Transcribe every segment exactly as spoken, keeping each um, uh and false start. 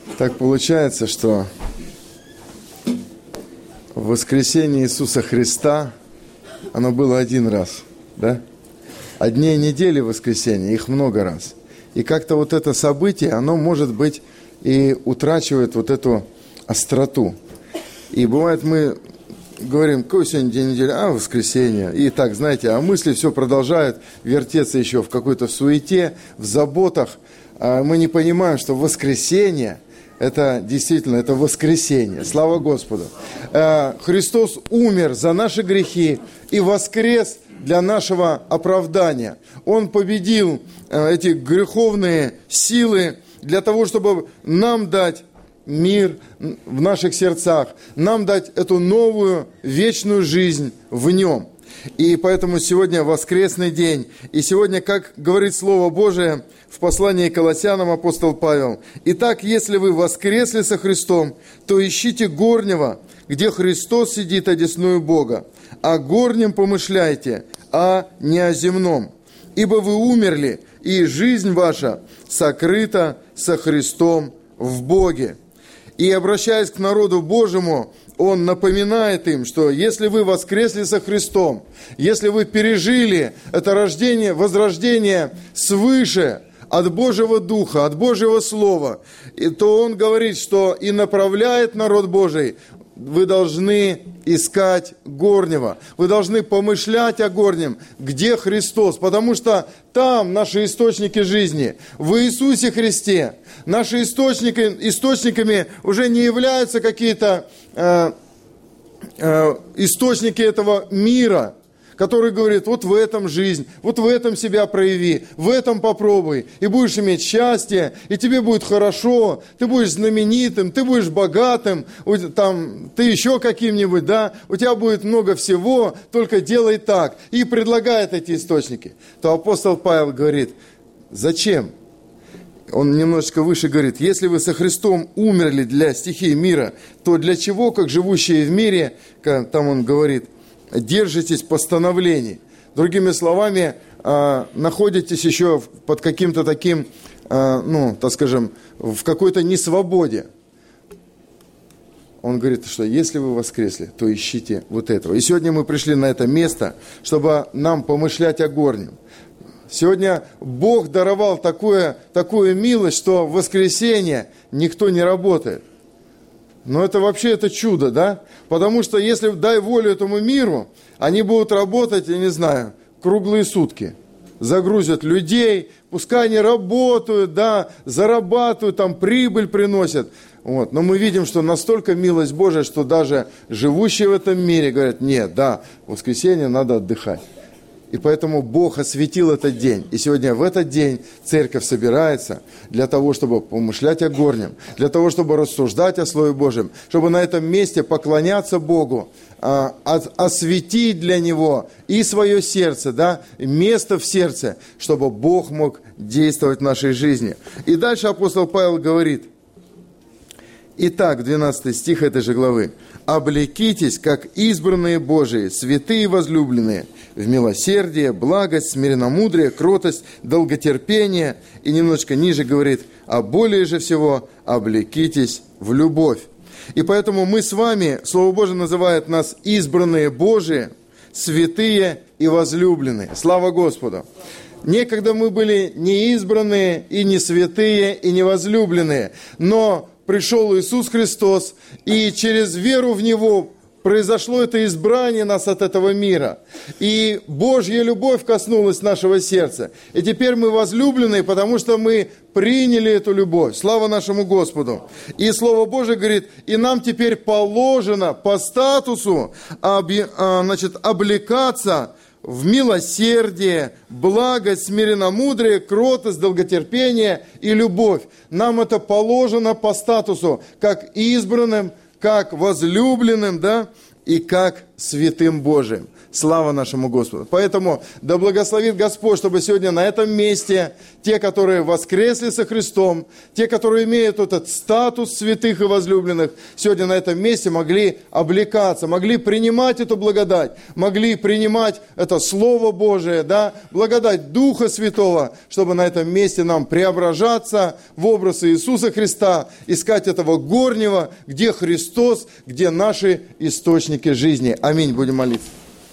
Так получается, что воскресение Иисуса Христа, оно было один раз, да? А дней недели воскресения, их много раз. И как-то вот это событие, оно, может быть, и утрачивает вот эту остроту. И бывает, мы говорим, какой сегодня день недели? А, воскресенье. И так, знаете, а мысли все продолжают вертеться еще в какой-то суете, в заботах. А мы не понимаем, что воскресенье, это действительно, это воскресенье. Слава Господу. Христос умер за наши грехи и воскрес для нашего оправдания. Он победил эти греховные силы для того, чтобы нам дать мир в наших сердцах, нам дать эту новую вечную жизнь в Нем. И поэтому сегодня воскресный день. И сегодня, как говорит Слово Божие в послании к Колоссянам апостол Павел: «Итак, если вы воскресли со Христом, то ищите горнего, где Христос сидит одесную Бога. О горнем помышляйте, а не о земном. Ибо вы умерли, и жизнь ваша сокрыта со Христом в Боге». И, обращаясь к народу Божьему, он напоминает им, что если вы воскресли со Христом, если вы пережили это рождение, возрождение свыше, от Божьего Духа, от Божьего Слова, то он говорит, что и направляет народ Божий: вы должны искать горнего, вы должны помышлять о горнем, где Христос, потому что там наши источники жизни, в Иисусе Христе. Наши источники, источниками уже не являются какие-то э, э, источники этого мира, который говорит: вот в этом жизнь, вот в этом себя прояви, в этом попробуй, и будешь иметь счастье, и тебе будет хорошо, ты будешь знаменитым, ты будешь богатым, там, ты еще каким-нибудь, да, у тебя будет много всего, только делай так. И предлагает эти источники. То апостол Павел говорит: зачем? Он немножечко выше говорит: если вы со Христом умерли для стихии мира, то для чего, как живущие в мире, там он говорит, держитесь постановлений. Другими словами, находитесь еще под каким-то таким, ну, так скажем, в какой-то несвободе. Он говорит, что если вы воскресли, то ищите вот этого. И сегодня мы пришли на это место, чтобы нам помышлять о горнем. Сегодня Бог даровал такое, такую милость, что в воскресенье никто не работает. Но это вообще это чудо, да? Потому что если дай волю этому миру, они будут работать, я не знаю, круглые сутки. Загрузят людей, пускай они работают, да, зарабатывают, там прибыль приносят. Вот. Но мы видим, что настолько милость Божия, что даже живущие в этом мире говорят: нет, да, в воскресенье надо отдыхать. И поэтому Бог осветил этот день. И сегодня в этот день церковь собирается для того, чтобы помышлять о горнем, для того, чтобы рассуждать о Слове Божьем, чтобы на этом месте поклоняться Богу, осветить для Него и свое сердце, да, место в сердце, чтобы Бог мог действовать в нашей жизни. И дальше апостол Павел говорит: итак, двенадцатый стих этой же главы: «Облекитесь, как избранные Божии, святые и возлюбленные, в милосердие, благость, смиренномудрие, кротость, долготерпение». И немножко ниже говорит: «А более же всего облекитесь в любовь». И поэтому мы с вами, Слово Божие называет нас избранные Божии, святые и возлюбленные. Слава Господу! Некогда мы были не избранные, и не святые, и не возлюбленные, но пришел Иисус Христос, и через веру в Него произошло это избрание нас от этого мира. И Божья любовь коснулась нашего сердца. И теперь мы возлюбленные, потому что мы приняли эту любовь. Слава нашему Господу. И Слово Божие говорит: и нам теперь положено по статусу значит, облекаться в милосердие, благость, смиренномудрие, кротость, долготерпение и любовь. Нам это положено по статусу, как избранным, как возлюбленным, да, и как святым Божиим. Слава нашему Господу. Поэтому да благословит Господь, чтобы сегодня на этом месте те, которые воскресли со Христом, те, которые имеют этот статус святых и возлюбленных, сегодня на этом месте могли облекаться, могли принимать эту благодать, могли принимать это Слово Божие, да, благодать Духа Святого, чтобы на этом месте нам преображаться в образ Иисуса Христа, искать этого горнего, где Христос, где наши источники жизни. Аминь. Будем молиться.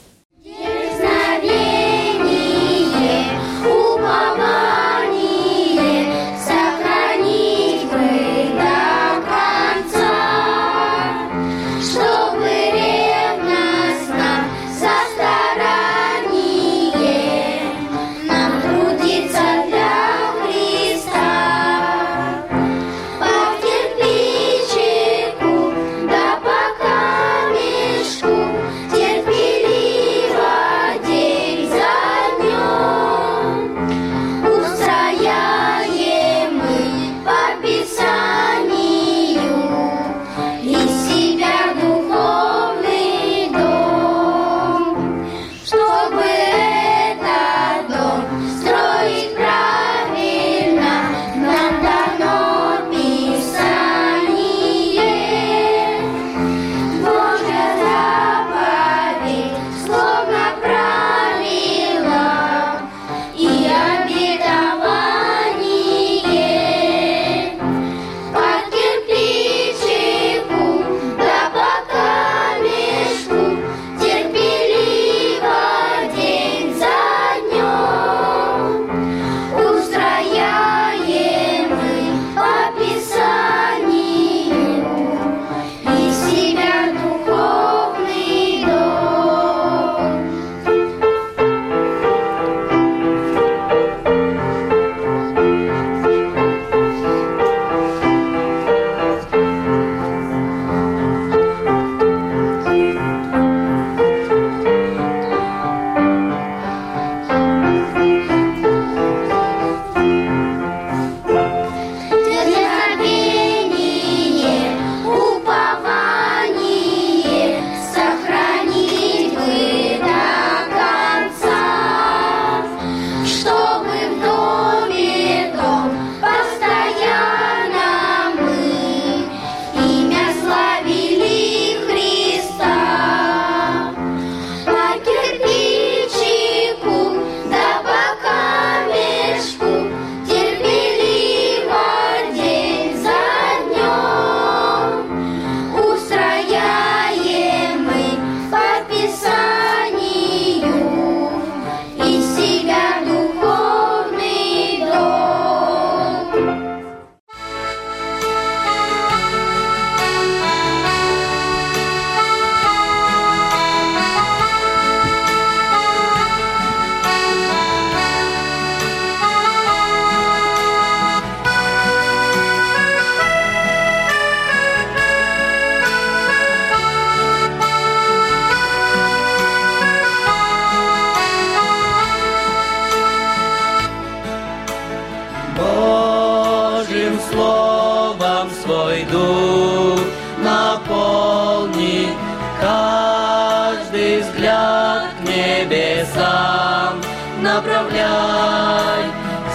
Направляй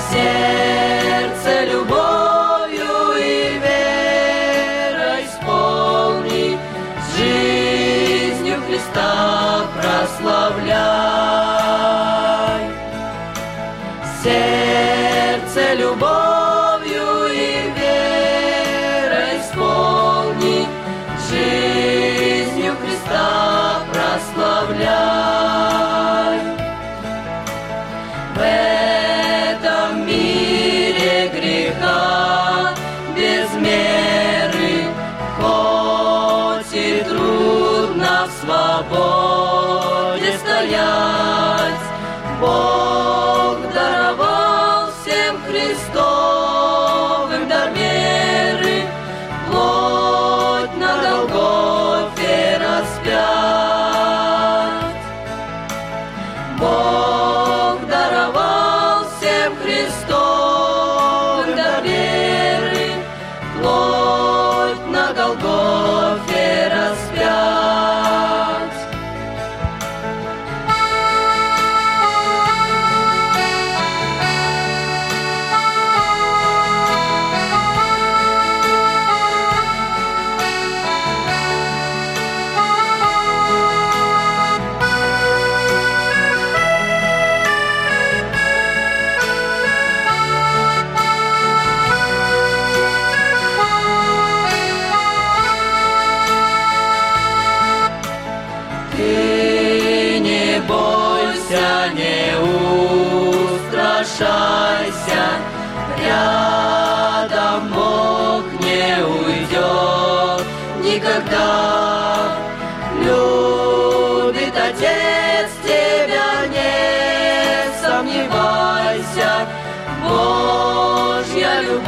сердце любовью и верой исполни, жизнью Христа прославляй. Сердце любовью и верой исполни, жизнью Христа прославляй. When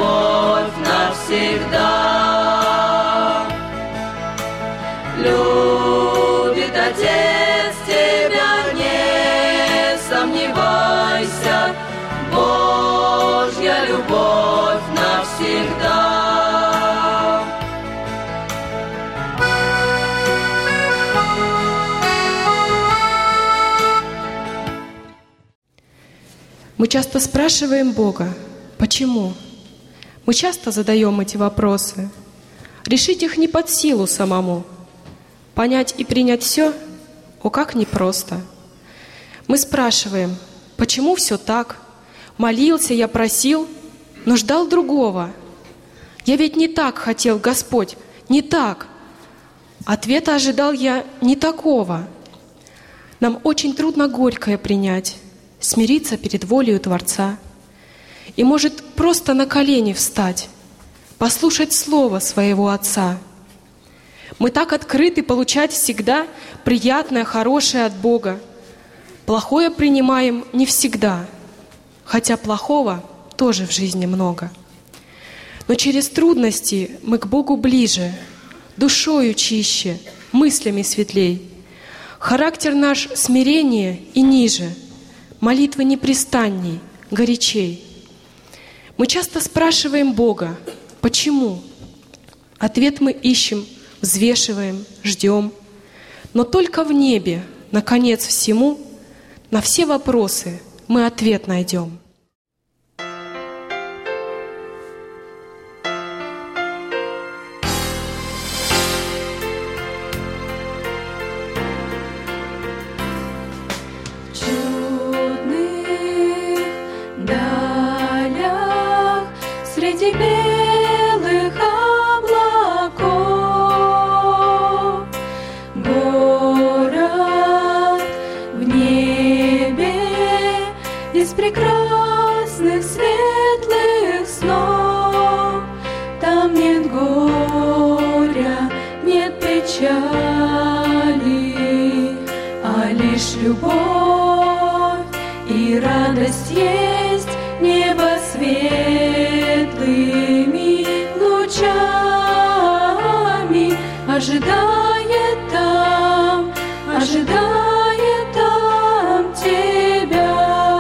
любовь навсегда. Любит Отец тебя, не сомневайся, Божья любовь навсегда. Мы часто спрашиваем Бога, почему? Мы часто задаем эти вопросы. Решить их не под силу самому. Понять и принять все, о, как непросто. Мы спрашиваем, почему все так? Молился, я просил, но ждал другого. Я ведь не так хотел, Господь, не так. Ответа ожидал я не такого. Нам очень трудно горькое принять, смириться перед волею Творца. И, может, просто на колени встать, послушать слово своего Отца. Мы так открыты получать всегда приятное, хорошее от Бога. Плохое принимаем не всегда, хотя плохого тоже в жизни много. Но через трудности мы к Богу ближе, душою чище, мыслями светлей. Характер наш смирение и ниже, молитвы непрестанней, горячей. Мы часто спрашиваем Бога, почему? Ответ мы ищем, взвешиваем, ждем. Но только в небе, наконец всему, на все вопросы мы ответ найдем. Прекрасных светлых снов, там нет горя, нет печали, а лишь любовь и радость есть. Небо светлыми лучами ожидает там, ожидает там тебя.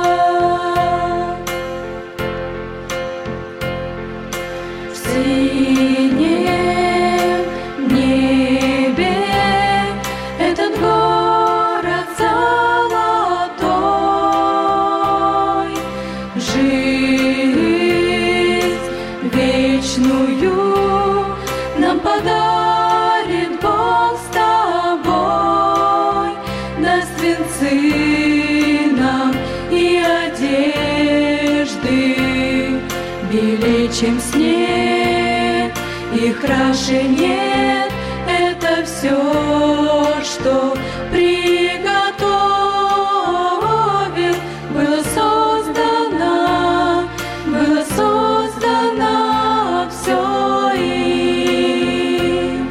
Чем снег, и краше нет, это все, что приготовил, было создано, было создано все им.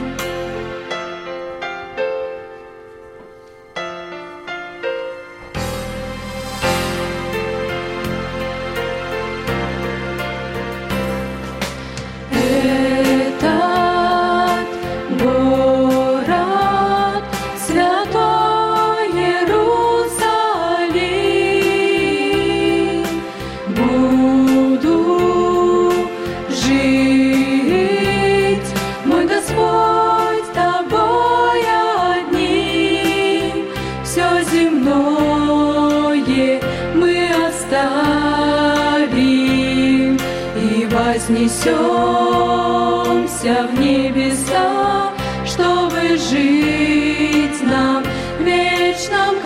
Вознесемся в небеса, чтобы жить нам в вечном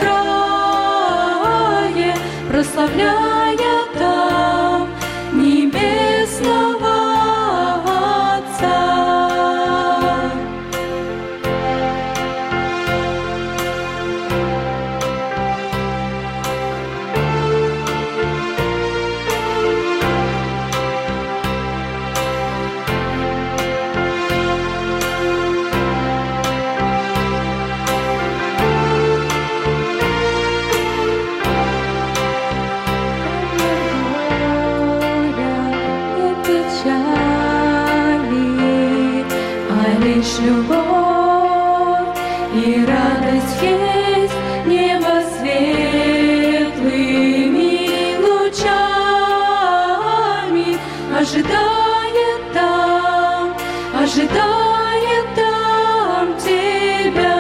крае, прославляя там небесного Отца. лишь любовь и радость есть небо светлыми лучами, ожидает там, ожидает там тебя.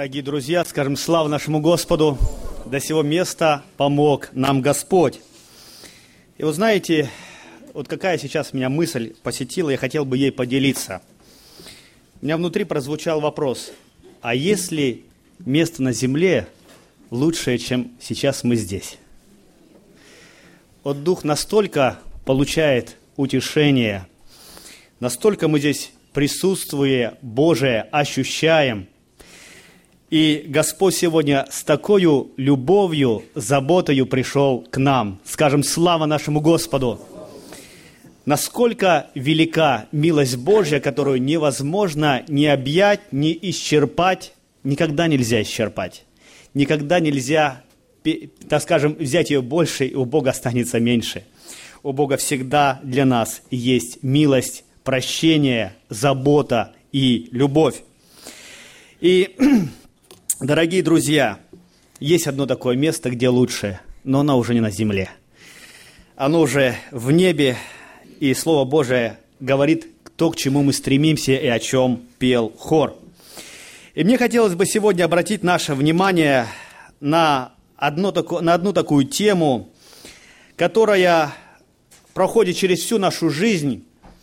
Дорогие друзья, скажем славу нашему Господу, до сего места помог нам Господь. И вот знаете, вот какая сейчас меня мысль посетила, я хотел бы ей поделиться. У меня внутри прозвучал вопрос, а если место на земле лучшее, чем сейчас мы здесь? Вот Дух настолько получает утешение, настолько мы здесь присутствие Божие ощущаем, и Господь сегодня с такой любовью, заботою пришел к нам. Скажем, слава нашему Господу! Насколько велика милость Божья, которую невозможно ни объять, ни исчерпать, никогда нельзя исчерпать. Никогда нельзя, так скажем, взять ее больше, и у Бога останется меньше. У Бога всегда для нас есть милость, прощение, забота и любовь. И дорогие друзья, есть одно такое место, где лучше, но оно уже не на земле. Оно уже в небе, и Слово Божие говорит то, к чему мы стремимся и о чем пел хор. И мне хотелось бы сегодня обратить наше внимание на, одно, на одну такую тему, которая проходит через всю нашу жизнь,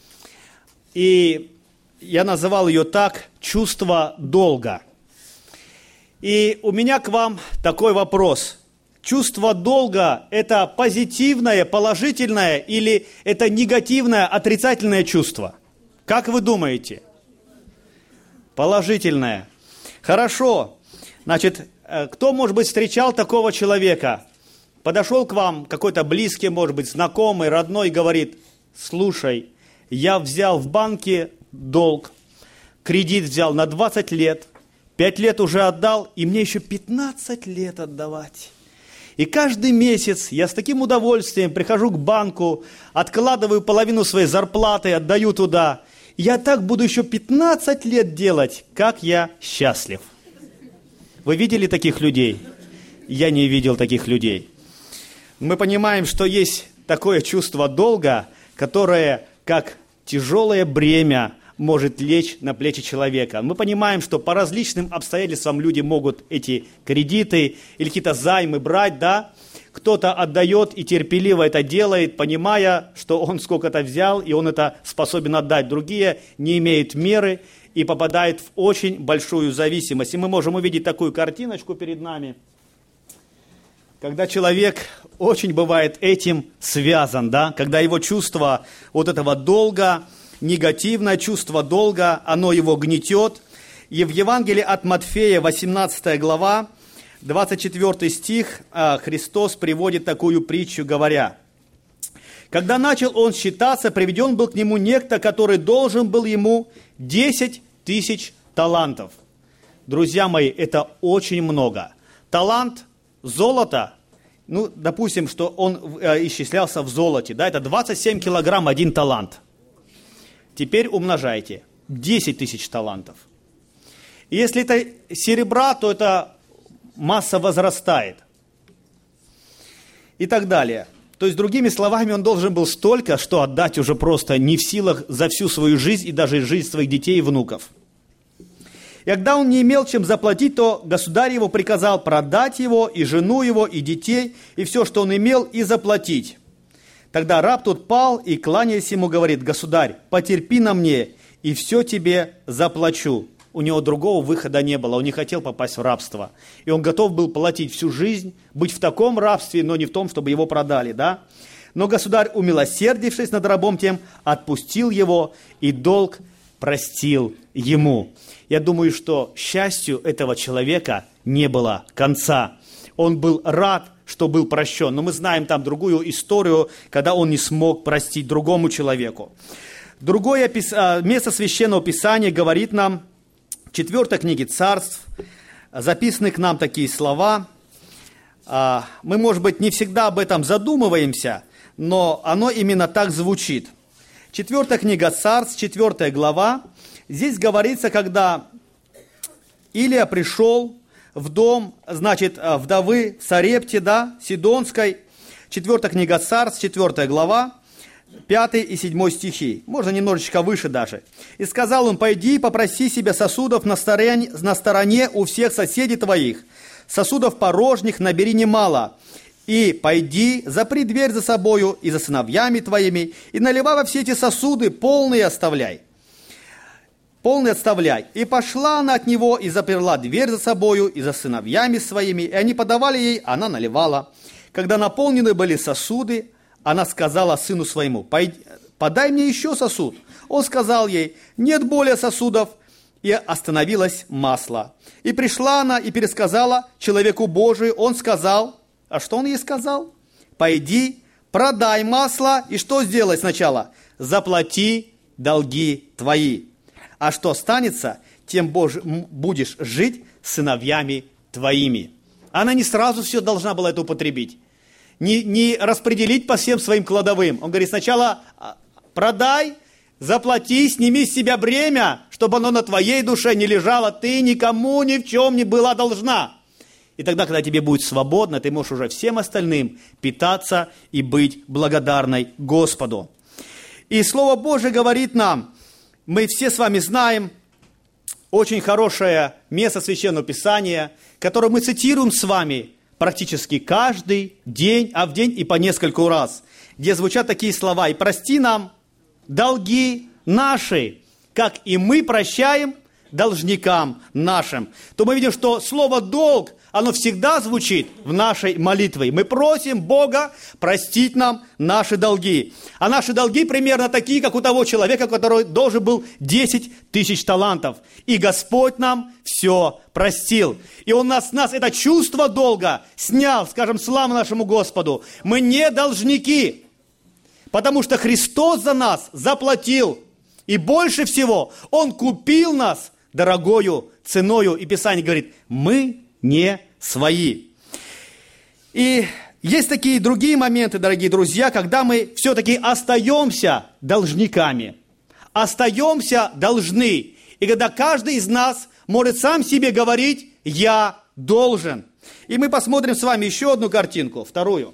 и я называл ее так «чувство долга». И у меня к вам такой вопрос. Чувство долга – это позитивное, положительное или это негативное, отрицательное чувство? Как вы думаете? Положительное. Хорошо. Значит, кто, может быть, встречал такого человека? Подошел к вам какой-то близкий, может быть, знакомый, родной, говорит: слушай, я взял в банке долг, кредит взял на двадцать лет, пять лет уже отдал, и мне еще пятнадцать лет отдавать. И каждый месяц я с таким удовольствием прихожу к банку, откладываю половину своей зарплаты, отдаю туда. Я так буду еще пятнадцать лет делать, как я счастлив. Вы видели таких людей? Я не видел таких людей. Мы понимаем, что есть такое чувство долга, которое, как тяжелое бремя, может лечь на плечи человека. Мы понимаем, что по различным обстоятельствам люди могут эти кредиты или какие-то займы брать, да? Кто-то отдает и терпеливо это делает, понимая, что он сколько-то взял, и он это способен отдать. Другие не имеют меры и попадают в очень большую зависимость. И мы можем увидеть такую картиночку перед нами, когда человек очень бывает этим связан, да? Когда его чувство вот этого долга, негативное чувство долга, оно его гнетет. И в Евангелии от Матфея, восемнадцатая глава, двадцать четвёртый стих, Христос приводит такую притчу, говоря: «Когда начал он считаться, приведен был к нему некто, который должен был ему десять тысяч талантов». Друзья мои, это очень много. Талант, золото, ну, допустим, что он исчислялся в золоте, да, это двадцать семь килограмм один талант. Теперь умножайте. десять тысяч талантов. И если это серебра, то эта масса возрастает. И так далее. То есть, другими словами, он должен был столько, что отдать уже просто не в силах за всю свою жизнь и даже жизнь своих детей и внуков. И когда он не имел чем заплатить, то государь его приказал продать его, и жену его, и детей, и все, что он имел, и заплатить. Тогда раб тот пал и, кланяясь ему, говорит: «Государь, потерпи на мне, и все тебе заплачу». У него другого выхода не было, он не хотел попасть в рабство. И он готов был платить всю жизнь, быть в таком рабстве, но не в том, чтобы его продали, да? Но государь, умилосердившись над рабом тем, отпустил его, и долг простил ему. Я думаю, что счастью этого человека не было конца. Он был рад, что был прощен. Но мы знаем там другую историю, когда он не смог простить другому человеку. Другое место Священного Писания говорит нам, в четвертой книге Царств, записаны к нам такие слова. Мы, может быть, не всегда об этом задумываемся, но оно именно так звучит. Четвертая книга Царств, четвертая глава. Здесь говорится, когда Илия пришел в дом, значит, вдовы Сарепти, да, Сидонской. Четвертая книга Царств, четвертая глава. пятый и седьмой стихи, можно немножечко выше даже. «И сказал он, пойди, попроси себе сосудов на стороне, на стороне у всех соседей твоих, сосудов порожних набери немало, и пойди, запри дверь за собою и за сыновьями твоими, и наливай во все эти сосуды, полные оставляй». Полный отставляй. И пошла она от него, и заперла дверь за собою, и за сыновьями своими, и они подавали ей, она наливала. Когда наполнены были сосуды, она сказала сыну своему, подай мне еще сосуд. Он сказал ей, нет более сосудов, и остановилось масло. И пришла она и пересказала человеку Божию, он сказал, а что он ей сказал? Пойди, продай масло, и что сделай сначала? Заплати долги твои. А что останется, тем будешь жить с сыновьями твоими. Она не сразу все должна была это употребить. Не, не распределить по всем своим кладовым. Он говорит, сначала продай, заплати, сними с себя бремя, чтобы оно на твоей душе не лежало. Ты никому ни в чем не была должна. И тогда, когда тебе будет свободно, ты можешь уже всем остальным питаться и быть благодарной Господу. И Слово Божие говорит нам, мы все с вами знаем очень хорошее место Священного Писания, которое мы цитируем с вами практически каждый день, а в день и по нескольку раз, где звучат такие слова: «И прости нам долги наши, как и мы прощаем должникам нашим». То мы видим, что слово «долг», оно всегда звучит в нашей молитве. Мы просим Бога простить нам наши долги. А наши долги примерно такие, как у того человека, который должен был десять тысяч талантов. И Господь нам все простил. И Он нас, нас это чувство долга снял, скажем, слава нашему Господу. Мы не должники, потому что Христос за нас заплатил. И больше всего Он купил нас дорогою ценою. И Писание говорит, мы не свои. И есть такие другие моменты, дорогие друзья, когда мы все-таки остаемся должниками, остаемся должны. И когда каждый из нас может сам себе говорить «я должен». И мы посмотрим с вами еще одну картинку, вторую.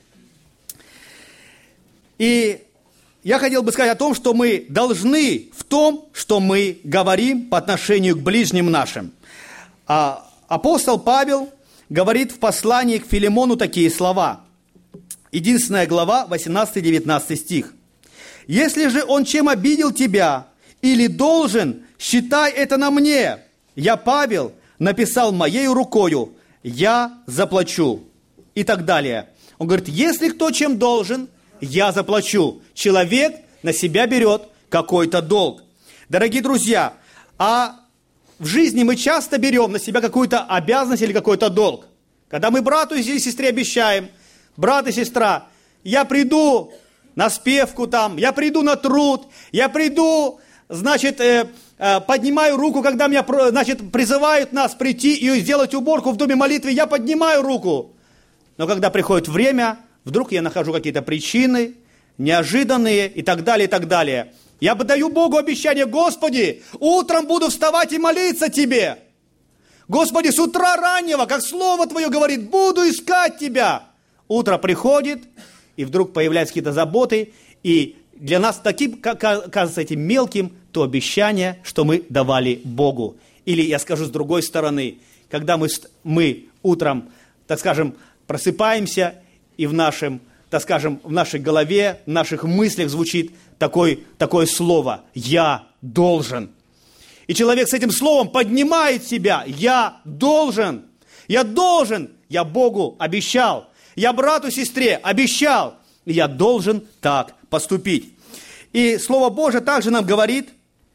И я хотел бы сказать о том, что мы должны в том, что мы говорим по отношению к ближним нашим. А апостол Павел говорит в послании к Филимону такие слова. Единственная глава, восемнадцатый-девятнадцатый стих. «Если же он чем обидел тебя или должен, считай это на мне. Я, Павел, написал моей рукою, я заплачу». И так далее. Он говорит, если кто чем должен, я заплачу. Человек на себя берет какой-то долг. Дорогие друзья, а в жизни мы часто берем на себя какую-то обязанность или какой-то долг. Когда мы брату или сестре обещаем, брат и сестра, я приду на спевку там, я приду на труд, я приду, значит, э, э, поднимаю руку, когда меня, значит, призывают нас прийти и сделать уборку в доме молитвы, я поднимаю руку. Но когда приходит время, вдруг я нахожу какие-то причины, неожиданные и так далее, и так далее. Я бы даю Богу обещание, Господи, утром буду вставать и молиться Тебе. Господи, с утра раннего, как Слово Твое говорит, буду искать Тебя. Утро приходит, и вдруг появляются какие-то заботы, и для нас таким, кажется, этим мелким, то обещание, что мы давали Богу. Или, я скажу с другой стороны, когда мы, мы утром, так скажем, просыпаемся, и в нашем, так скажем, в нашей голове, в наших мыслях звучит такое, такое слово «я должен». И человек с этим словом поднимает себя «я должен». Я должен, я Богу обещал. Я брату, сестре обещал. И я должен так поступить. И Слово Божие также нам говорит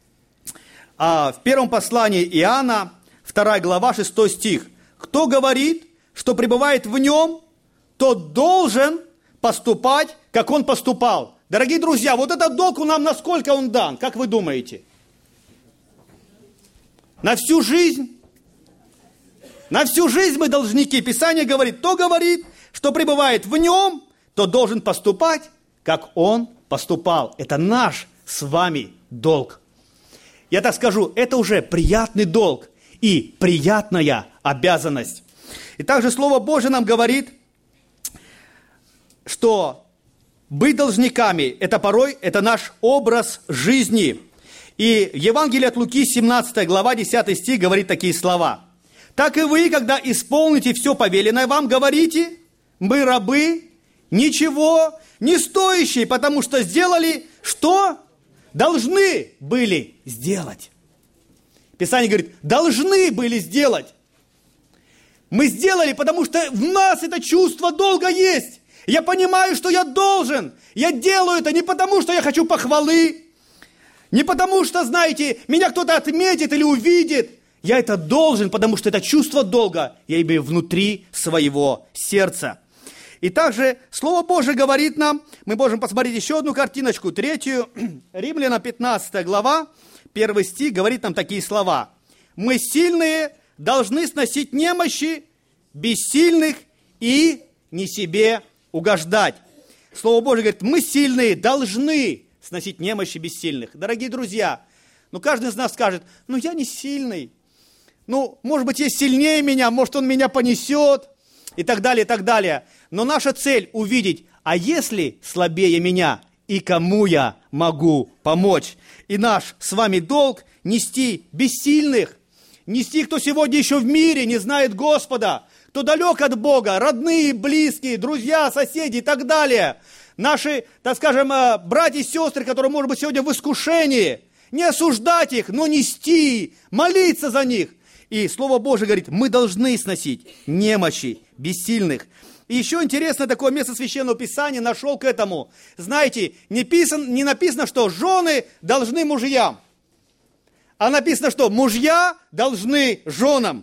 а, в первом послании Иоанна, вторая глава, шестой стих. Кто говорит, что пребывает в нем, тот должен поступать, как он поступал. Дорогие друзья, вот этот долг нам насколько он дан, как вы думаете? На всю жизнь? На всю жизнь мы должники. Писание говорит, кто говорит, что пребывает в нем, тот должен поступать, как он поступал. Это наш с вами долг. Я так скажу, это уже приятный долг и приятная обязанность. И также Слово Божие нам говорит, что быть должниками – это порой это наш образ жизни. И Евангелие от Луки, семнадцатая глава, десятый стих говорит такие слова. «Так и вы, когда исполните все повеленное вам, говорите, мы рабы, ничего не стоящие, потому что сделали, что должны были сделать». Писание говорит, должны были сделать. Мы сделали, потому что в нас это чувство долга есть. Я понимаю, что я должен. Я делаю это не потому, что я хочу похвалы, не потому, что, знаете, меня кто-то отметит или увидит. Я это должен, потому что это чувство долга я имею внутри своего сердца. И также Слово Божие говорит нам, мы можем посмотреть еще одну картиночку, третью, Римлянам пятнадцатая глава, первый стих говорит нам такие слова. «Мы сильные должны сносить немощи бессильных и не себе угождать». Слово Божие говорит, мы сильные должны сносить немощи бессильных. Дорогие друзья, ну каждый из нас скажет, ну я не сильный, ну может быть есть сильнее меня, может он меня понесет и так далее, и так далее. Но наша цель увидеть, а если слабее меня и кому я могу помочь? И наш с вами долг нести бессильных, нести, кто сегодня еще в мире не знает Господа, кто далек от Бога, родные, близкие, друзья, соседи и так далее. Наши, так скажем, братья и сестры, которые, может быть, сегодня в искушении, не осуждать их, но нести, молиться за них. И Слово Божие говорит, мы должны сносить немощи бессильных. И еще интересно такое место Священного Писания нашел к этому. Знаете, не, писан, не написано, что жены должны мужьям, а написано, что мужья должны женам.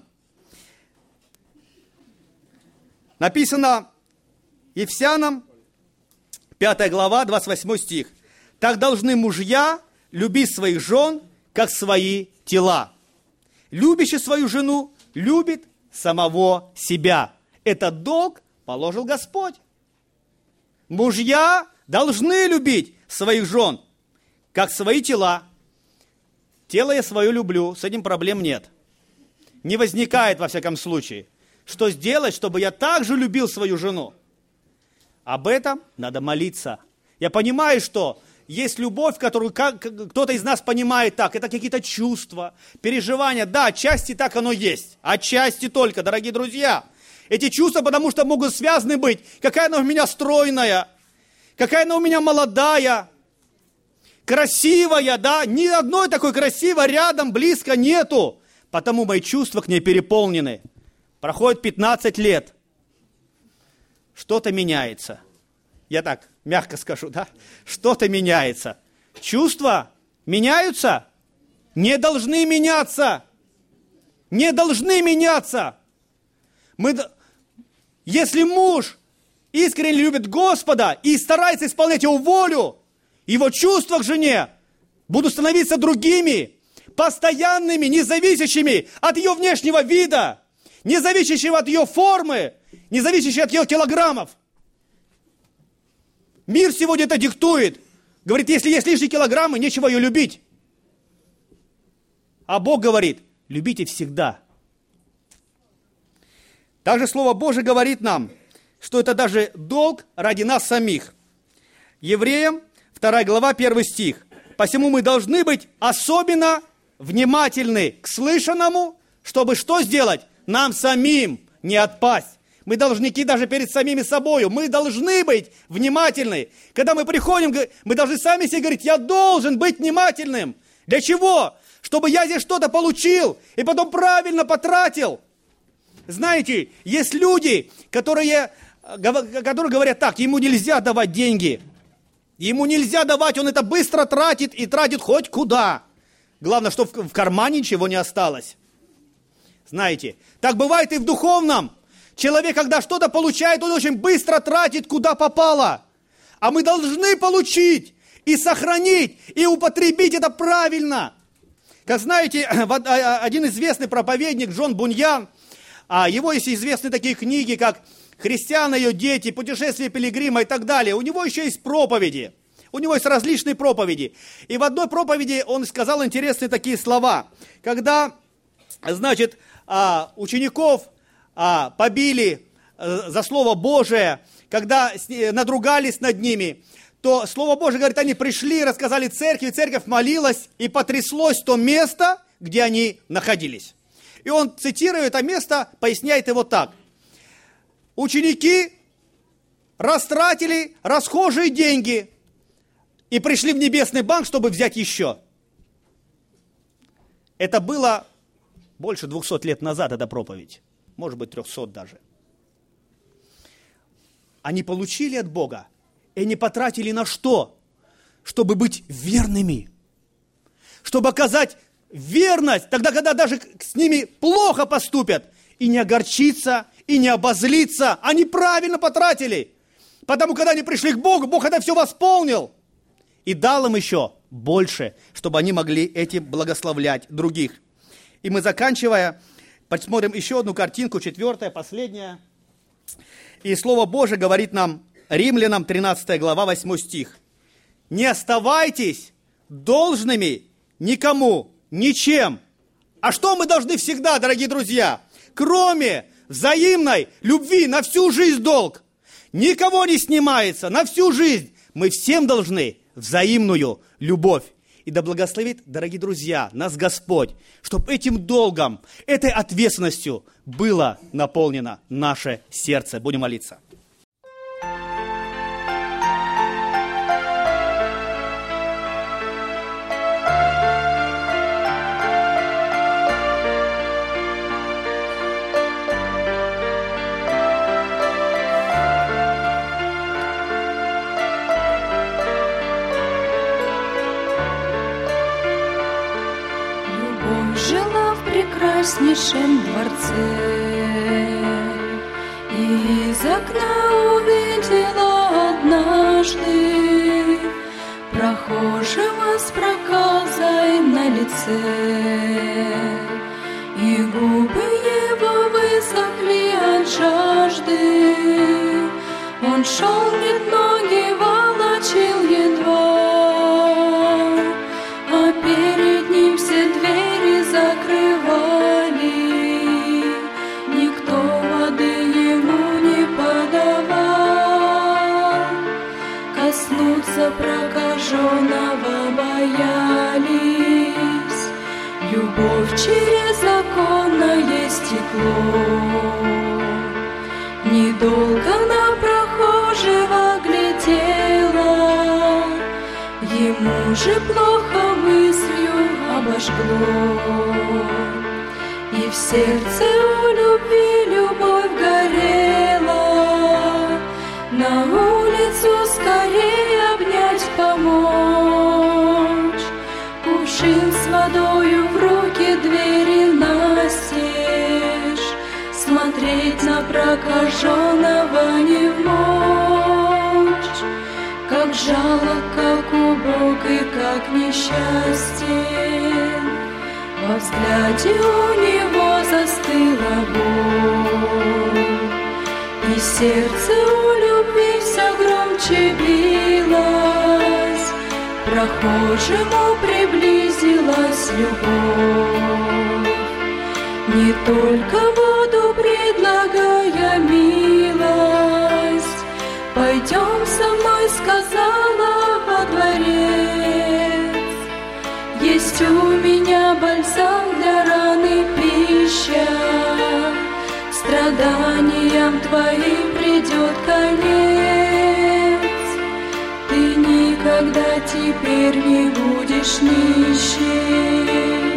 Написано Ефесянам, пятая глава, двадцать восьмой стих. «Так должны мужья любить своих жен, как свои тела. Любящий свою жену любит самого себя. Этот долг положил Господь. Мужья должны любить своих жен, как свои тела. Тело я свое люблю, с этим проблем нет. Не возникает, во всяком случае. Что сделать, чтобы я также любил свою жену? Об этом надо молиться. Я понимаю, что есть любовь, которую кто-то из нас понимает так. Это какие-то чувства, переживания. Да, отчасти так оно есть. Отчасти только, дорогие друзья. Эти чувства, потому что могут связаны быть. Какая она у меня стройная, какая она у меня молодая, красивая, да. Ни одной такой красивой рядом, близко нету. Потому мои чувства к ней переполнены. Проходит пятнадцать лет. Что-то меняется. Я так мягко скажу, да? Что-то меняется. Чувства меняются? Не должны меняться. Не должны меняться. Мы, если муж искренне любит Господа и старается исполнять Его волю, его чувства к жене будут становиться другими, постоянными, независящими от ее внешнего вида, независящими от ее формы, независящими от ее килограммов. Мир сегодня это диктует. Говорит, если есть лишние килограммы, нечего ее любить. А Бог говорит, любите всегда. Также Слово Божие говорит нам, что это даже долг ради нас самих. Евреям, вторая глава, первый стих. Посему мы должны быть особенно внимательны к слышанному, чтобы что сделать? Нам самим не отпасть. Мы должники даже перед самими собою. Мы должны быть внимательны. Когда мы приходим, мы должны сами себе говорить, я должен быть внимательным. Для чего? Чтобы я здесь что-то получил и потом правильно потратил. Знаете, есть люди, которые, которые говорят так, ему нельзя давать деньги. Ему нельзя давать, он это быстро тратит и тратит хоть куда. Главное, что в кармане ничего не осталось. Знаете, так бывает и в духовном. Человек, когда что-то получает, он очень быстро тратит, куда попало. А мы должны получить и сохранить, и употребить это правильно. Как знаете, один известный проповедник Джон Буньян, его есть известны такие книги, как «Христиан и ее дети», «Путешествие пилигрима» и так далее. У него еще есть проповеди. У него есть различные проповеди. И в одной проповеди он сказал интересные такие слова. Когда, значит, учеников побили за Слово Божие, когда надругались над ними, то Слово Божие говорит, они пришли, рассказали церкви, церковь молилась, и потряслось то место, где они находились. И он, цитируя это место, поясняет его так. Ученики растратили расхожие деньги и пришли в небесный банк, чтобы взять еще. Это было больше двухсот лет назад, эта проповедь. Может быть, трехсот даже. Они получили от Бога, и они потратили на что? Чтобы быть верными. Чтобы оказать верность, тогда, когда даже с ними плохо поступят. И не огорчиться, и не обозлиться. Они правильно потратили. Потому, когда они пришли к Богу, Бог это все восполнил. И дал им еще больше, чтобы они могли этим благословлять других. И мы, заканчивая, посмотрим еще одну картинку, четвертая, последняя. И Слово Божие говорит нам, Римлянам тринадцатая глава, восьмой стих. «Не оставайтесь должными никому, ничем». А что мы должны всегда, дорогие друзья? Кроме взаимной любви на всю жизнь долг. Никого не снимается, на всю жизнь. Мы всем должны взаимную любовь. И да благословит, дорогие друзья, нас Господь, чтобы этим долгом, этой ответственностью было наполнено наше сердце. Будем молиться. Прекраснейшем дворце, и из окна увидела однажды прохожего с проказой на лице, и губы его высохли от жажды. Он шел, нет, ноги волочил едва, а перед ним все двери закрывали. Никто воды ему не подавал, коснуться прокаженного боялись. Любовь через законное стекло недолго на прохожего глядела, ему же плохо мыслью обожгло. И в сердце у любви любовь горела, на улицу скорее обнять, помочь. Кувшин с водою в руки, двери настежь, смотреть на прокаженного не в мочь. Как жалок, как убог и как несчастен, во взгляде у него застыла боль, и сердце у любви все громче билось, прохожему приблизилась любовь. Не только воду предлагая милость, пойдем со мной, сказала, во дворец. Есть у меня бальзам для раны, пища, страданиям твоим придет конец. Ты никогда теперь не будешь нищим.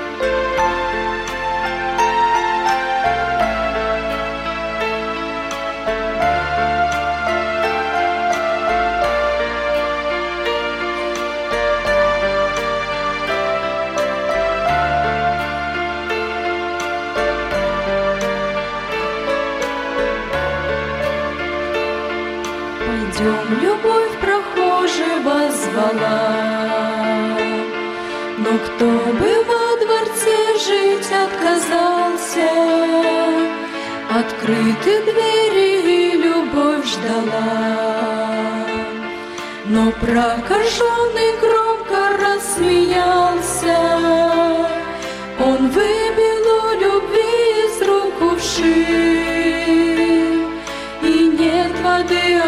Любовь прохожего звала, но кто бы во дворце жить отказался, открыты двери и любовь ждала. Но прокаженный громко рассмеялся, он выбил у любви из рук кувшин, и нет воды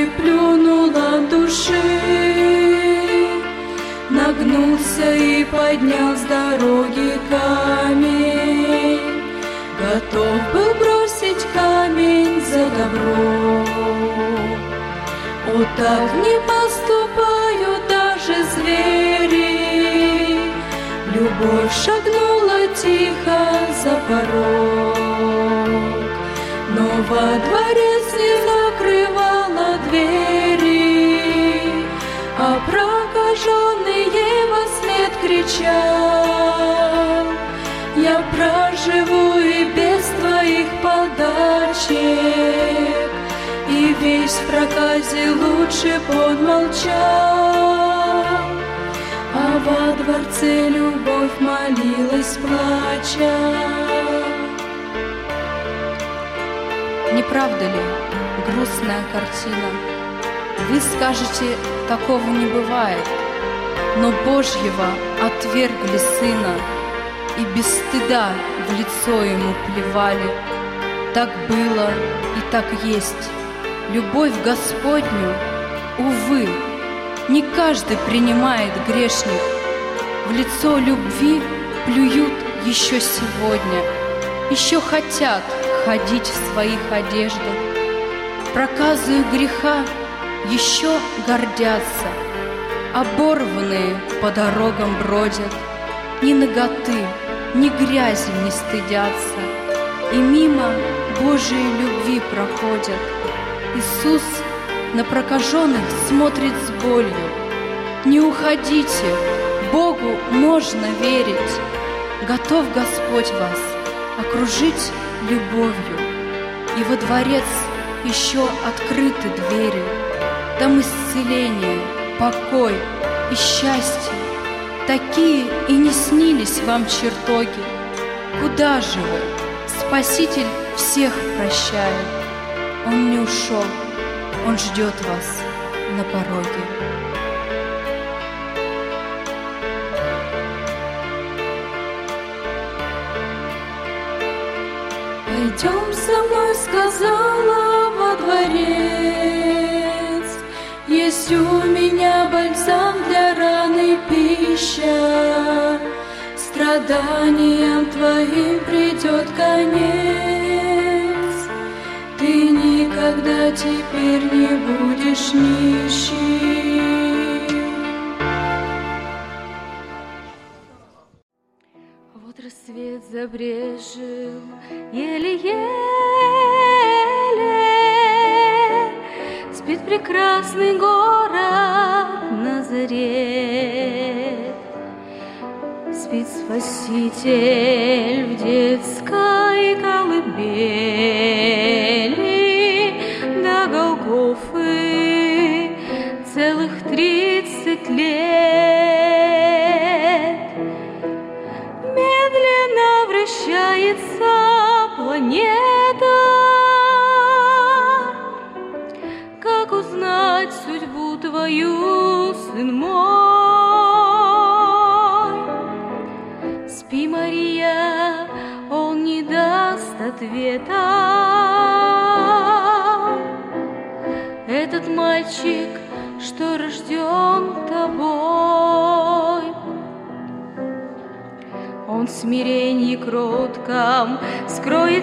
и плюнул от души, нагнулся и поднял с дороги камень, готов был бросить камень за добро. О, так не поступают даже звери. Любовь шагнула тихо за порог, но во дворец не закрывала двери, а прокаженные во след кричал: я проживу и без твоих подачек. И весь в проказе лучше б он молчал, а во дворце любовь молилась, плача. Не правда ли грустная картина? Вы скажете, такого не бывает, но Божьего отвергли Сына и без стыда в лицо Ему плевали. Так было и так есть. Любовь Господню, увы, не каждый принимает грешник. В лицо любви плюют еще сегодня, еще хотят ходить в своих одеждах. Проказою греха еще гордятся, оборванные по дорогам бродят, ни наготы, ни грязи не стыдятся, и мимо Божией любви проходят. Иисус на прокаженных смотрит с болью. Не уходите, Богу можно верить. Готов Господь вас окружить любовью, и во дворец еще открыты двери. Там исцеление, покой и счастье. Такие и не снились вам чертоги. Куда же вы? Спаситель всех прощает. Он не ушел, Он ждет вас на пороге. Пойдем со мной, сказала, во дворец. Есть у меня бальзам для раны, пища. Страданиям твоим придет конец. Ты никогда теперь не будешь нищим. Вот рассвет забрежил, еле-еле спит прекрасный город Назарет. Спит Спаситель в детской колыбели до Голгофы целых тридцать лет. Медленно вращается планета. Как узнать судьбу твою, сын мой? Спи, Мария, он не даст ответа. Этот мальчик, что рожден тобой, он в смирении кротком скроет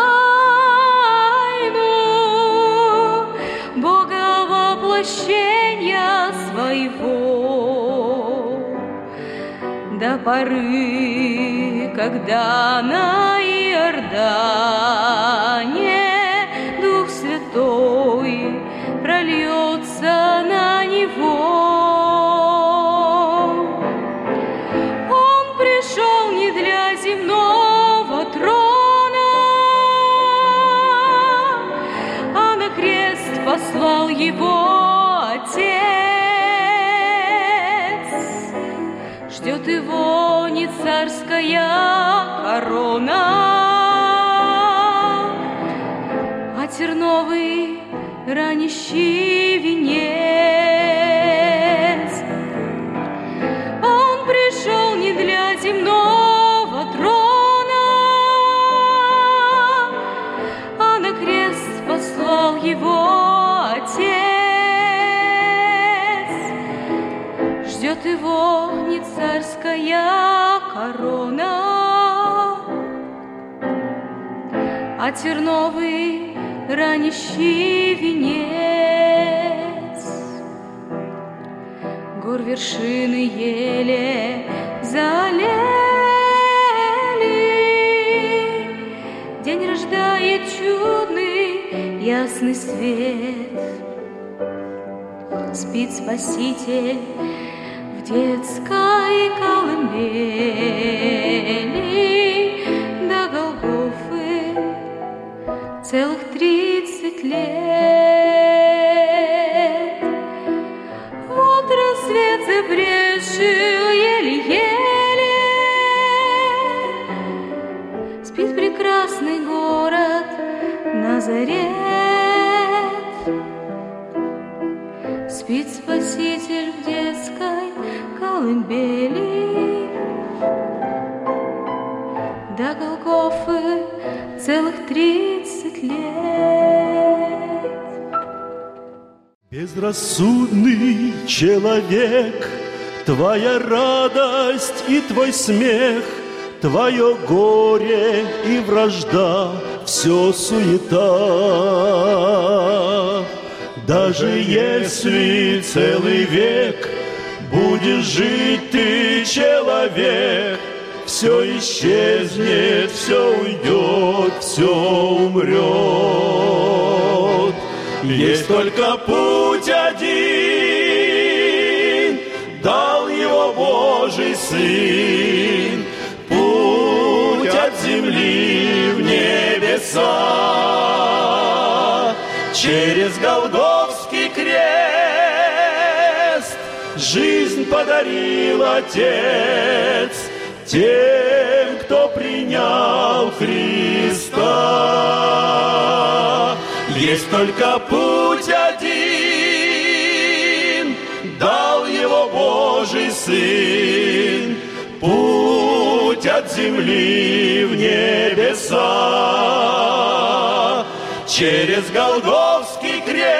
тайну Бога воплощения своего до поры, когда на Иордане Дух Святой прольется на него. Он пришел не для земного трона, а на крест послал его Отец. Ждет его не царская корона, а терновый ранящий венец. Он пришел не для земного трона, а на крест послал его Отец. Ждет его не царская корона, а терновый ранящий венец. Гор вершины еле залили, день рождает чудный ясный свет. Спит Спаситель в детской колыбели, до Голгофы целых тридцать лет. Вот рассвет забрешил еле-еле, спит прекрасный город Назарет. Спит Спаситель в детской колыбели, до Голгофы целых тридцать лет. Безрассудный человек, твоя радость и твой смех, твое горе и вражда, все суета. Даже если целый век будешь жить ты, человек, все исчезнет, все уйдет, все умрет. Есть только путь один, дал его Божий Сын, путь от земли в небеса. Через Голгофский крест жизнь подарил Отец тем, кто принял Христа. Есть только путь один, дал его Божий Сын, путь от земли в небеса. Через Голгофский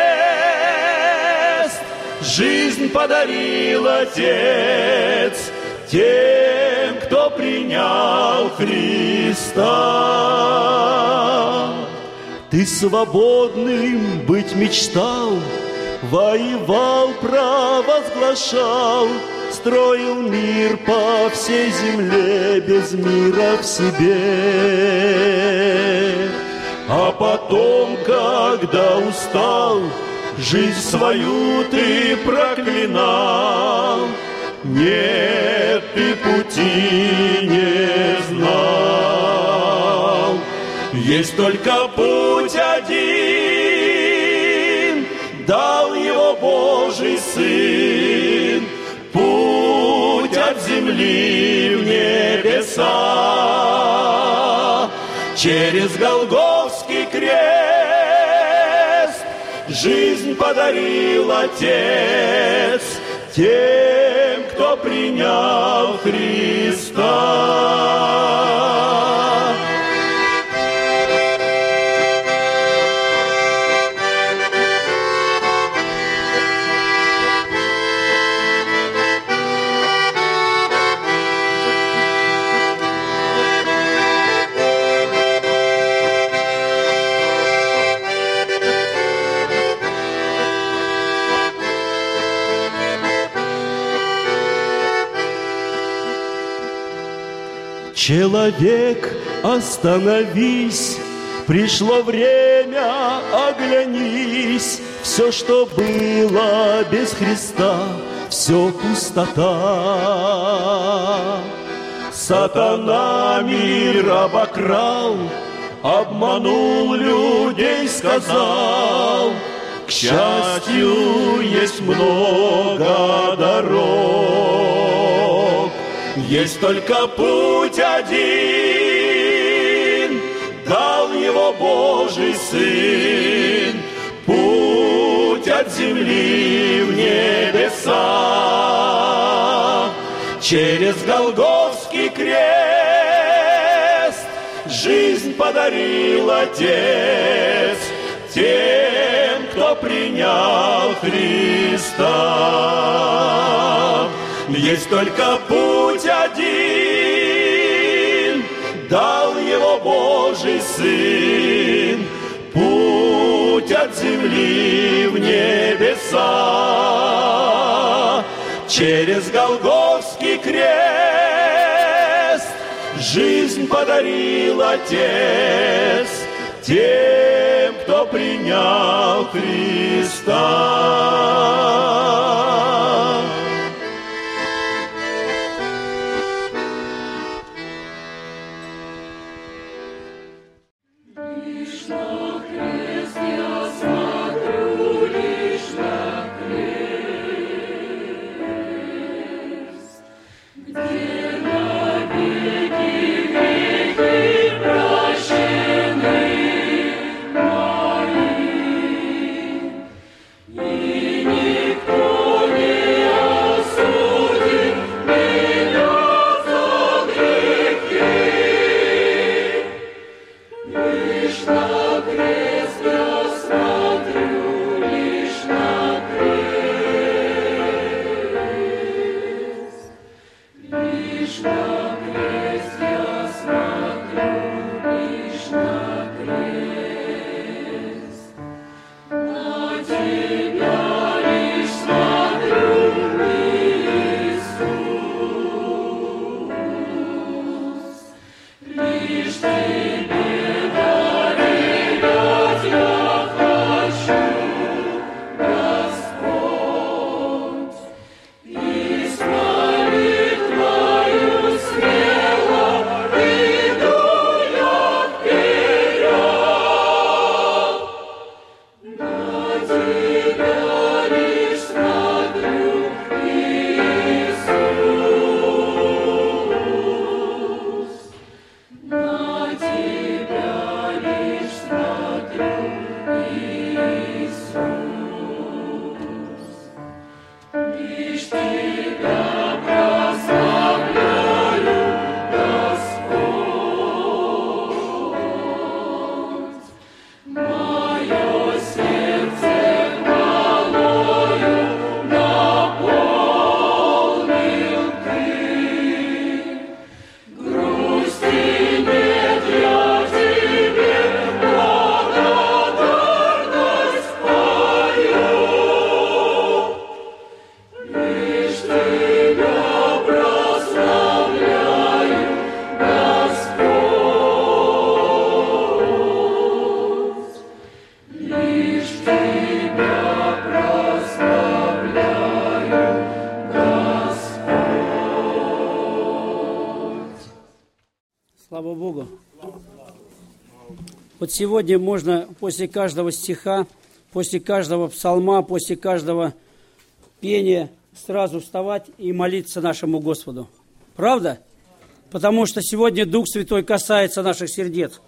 крест жизнь подарил Отец тем, кто принял Христа. Ты свободным быть мечтал, воевал, провозглашал, строил мир по всей земле без мира в себе. А потом, когда устал, жизнь свою ты проклинал, нет, ты пути не знал. Есть только путь один, дал его Божий Сын, путь от земли в небеса. Через Голгофский крест жизнь подарил Отец тем, кто принял Христа. Человек, остановись, пришло время, оглянись. Все, что было без Христа, все пустота. Сатана мир обокрал, обманул людей, сказал: к счастью, есть много дорог. Есть только путь один, дал его Божий Сын, путь от земли в небеса. Через Голгофский крест жизнь подарил Отец тем, кто принял Христа. есть только путь один, дал его Божий Сын, путь от земли в небеса. Через Голгофский крест жизнь подарил Отец тем, кто принял Христа. Слава Богу. Вот сегодня можно после каждого стиха, после каждого псалма, после каждого пения сразу вставать и молиться нашему Господу. Правда? Потому что сегодня Дух Святой касается наших сердец.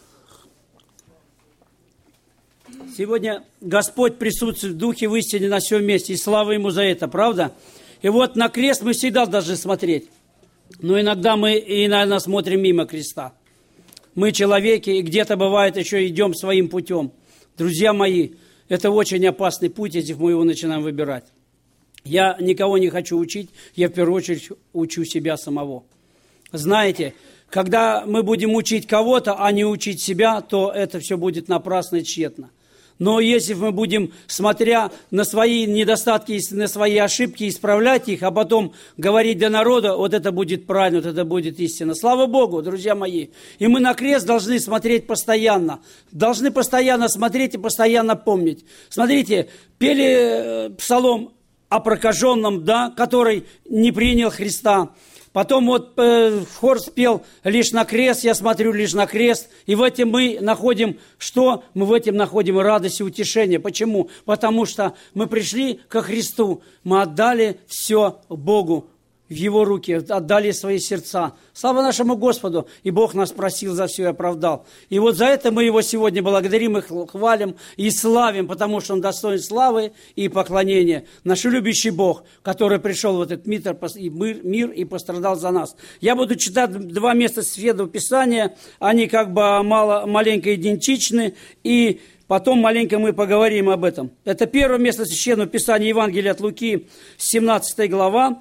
Сегодня Господь присутствует в Духе, в истине на всем месте, и слава Ему за это, правда? И вот на крест мы всегда должны смотреть. Но иногда мы и, наверное, смотрим мимо креста. Мы человеки, и где-то бывает еще идем своим путем. Друзья мои, это очень опасный путь, если мы его начинаем выбирать. Я никого не хочу учить, я в первую очередь учу себя самого. Знаете, когда мы будем учить кого-то, а не учить себя, то это все будет напрасно и тщетно. Но если мы будем, смотря на свои недостатки, на свои ошибки, исправлять их, а потом говорить для народа, вот это будет правильно, вот это будет истина. Слава Богу, друзья мои. И мы на крест должны смотреть постоянно. Должны постоянно смотреть и постоянно помнить. Смотрите, пели псалом о прокаженном, да, который не принял Христа. Потом вот э, хор спел «Лишь на крест», я смотрю «Лишь на крест». И в этом мы находим, что? Мы в этом находим радость и утешение. Почему? Потому что мы пришли ко Христу, мы отдали все Богу в Его руки, отдали свои сердца. Слава нашему Господу! И Бог нас просил за все и оправдал. И вот за это мы Его сегодня благодарим и хвалим, и славим, потому что Он достоин славы и поклонения. Наш любящий Бог, который пришел в этот мир и пострадал за нас. Я буду читать два места Святого Писания, они как бы мало, маленько идентичны. И Потом маленько мы поговорим об этом. Это первое место Священного Писания Евангелия от Луки, семнадцатая глава,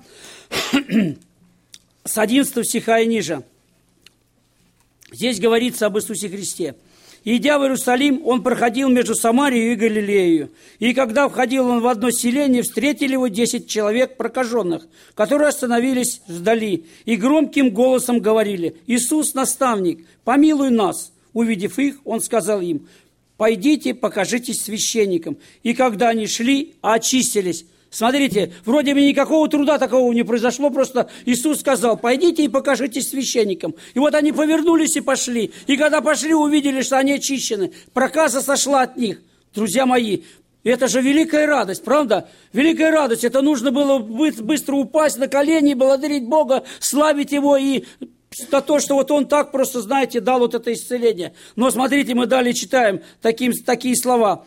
с одиннадцатого стиха и ниже. Здесь говорится об Иисусе Христе. «Идя в Иерусалим, он проходил между Самарией и Галилеей. И когда входил он в одно селение, встретили его десять человек прокаженных, которые остановились вдали и громким голосом говорили: „Иисус, наставник, помилуй нас“. Увидев их, он сказал им: „Пойдите, покажитесь священникам“. И когда они шли, очистились». Смотрите, вроде бы никакого труда такого не произошло, просто Иисус сказал: «Пойдите и покажитесь священникам». И вот они повернулись и пошли. И когда пошли, увидели, что они очищены. Проказа сошла от них. Друзья мои, это же великая радость, правда? Великая радость. Это нужно было быстро упасть на колени, благодарить Бога, славить Его и за то, что вот Он так просто, знаете, дал вот это исцеление. Но смотрите, мы далее читаем таким, такие слова.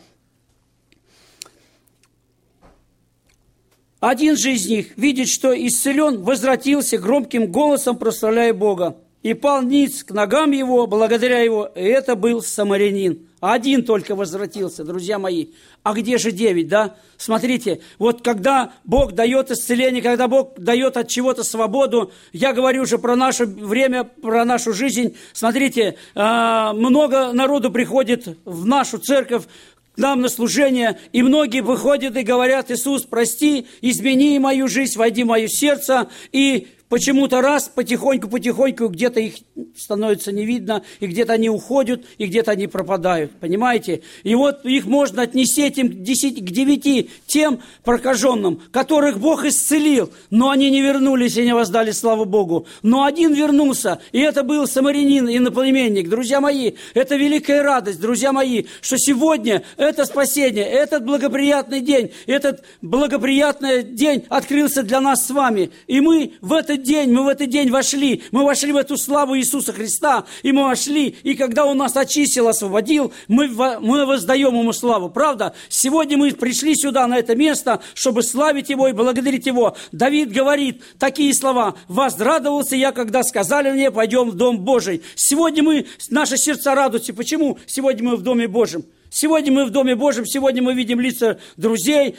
Один же из них, видит, что исцелен, возвратился громким голосом, прославляя Бога. И пал ниц к ногам его, благодаря его. И это был самарянин. Один только возвратился, друзья мои. А где же девять, да? Смотрите, вот когда Бог дает исцеление, когда Бог дает от чего-то свободу, я говорю уже про наше время, про нашу жизнь. Смотрите, много народу приходит в нашу церковь, нам на служение, и многие выходят и говорят: «Иисус, прости, измени мою жизнь, войди в мое сердце». И почему-то раз, потихоньку-потихоньку, где-то их становится не видно, и где-то они уходят, и где-то они пропадают, понимаете? И вот их можно отнести этим к девяти тем прокаженным, которых Бог исцелил, но они не вернулись и не воздали славу Богу. Но один вернулся, и это был самарянин, иноплеменник. Друзья мои, это великая радость, друзья мои, что сегодня это спасение, этот благоприятный день, этот благоприятный день открылся для нас с вами, и мы в этот день, мы в этот день вошли, мы вошли в эту славу Иисуса Христа, и мы вошли, и когда Он нас очистил, освободил, мы, мы воздаем Ему славу, правда? Сегодня мы пришли сюда, на это место, чтобы славить Его и благодарить Его. Давид говорит такие слова: «Возрадовался я, когда сказали мне: пойдем в Дом Божий». Сегодня мы, наши сердца радуются. Почему? Сегодня мы в Доме Божьем. Сегодня мы в Доме Божьем, сегодня мы видим лица друзей.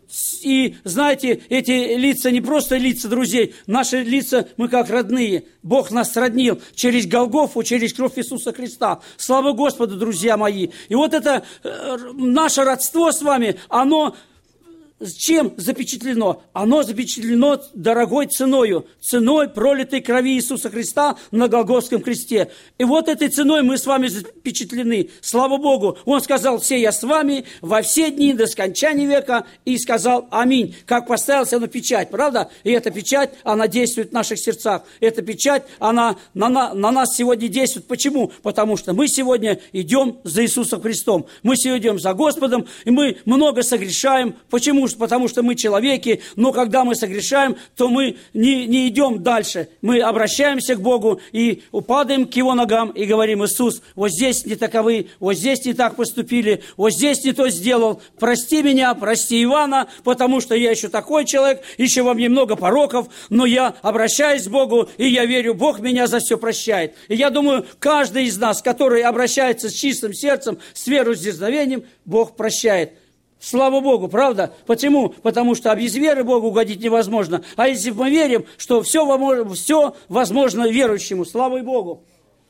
И, знаете, эти лица не просто лица друзей, наши лица, мы как родные. Бог нас сроднил через Голгофу, через кровь Иисуса Христа. Слава Господу, друзья мои. И вот это э, наше родство с вами, оно чем запечатлено? Оно запечатлено дорогой ценою, ценой пролитой крови Иисуса Христа на Голгофском кресте. И вот этой ценой мы с вами запечатлены. Слава Богу! Он сказал: «Все я с вами во все дни до скончания века», и сказал аминь. Как поставился на печать, правда? И эта печать, она действует в наших сердцах. Эта печать, она на, на, на нас сегодня действует. Почему? Потому что мы сегодня идем за Иисусом Христом. Мы сегодня идем за Господом, и мы много согрешаем. Почему? Потому что мы человеки, но когда мы согрешаем, то мы не, не идем дальше. Мы обращаемся к Богу и упадаем к Его ногам и говорим: «Иисус, вот здесь не таковы, вот здесь не так поступили, вот здесь не то сделал. Прости меня, прости Ивана, потому что я еще такой человек, еще во мне много пороков, но я обращаюсь к Богу, и я верю, Бог меня за все прощает». И я думаю, каждый из нас, который обращается с чистым сердцем, с верой, с дерзновением, Бог прощает. Слава Богу, правда? Почему? Потому что без веры Богу угодить невозможно. А если мы верим, что все, все возможно верующему, слава Богу.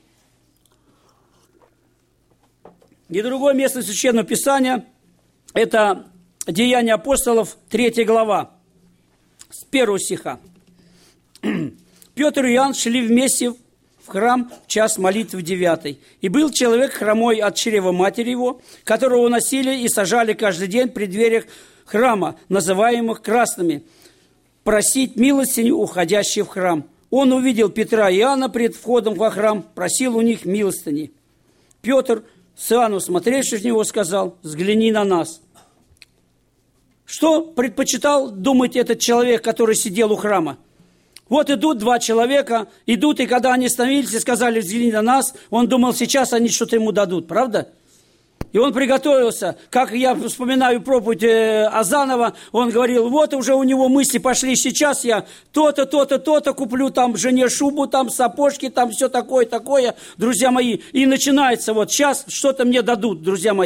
И другое место Священного Писания – это Деяния апостолов, третья глава, с первого стиха. «Петр и Иоанн шли вместе в храм в час молитвы девятой. И был человек хромой от чрева матери его, которого носили и сажали каждый день при дверях храма, называемых красными, просить милостыню уходящих в храм. Он увидел Петра и Иоанна пред входом во храм, просил у них милостыни. Петр, с Иоанном смотревший в него, сказал: «Взгляни на нас». Что предпочитал думать этот человек, который сидел у храма? Вот идут два человека, идут, и когда они остановились и сказали: «Взгляни на нас», он думал, сейчас они что-то ему дадут, правда? И он приготовился, как я вспоминаю проповедь Азанова, он говорил: вот уже у него мысли пошли, сейчас я то-то, то-то, то-то куплю, там жене шубу, там сапожки, там все такое, такое, друзья мои. И начинается вот, сейчас что-то мне дадут, друзья мои.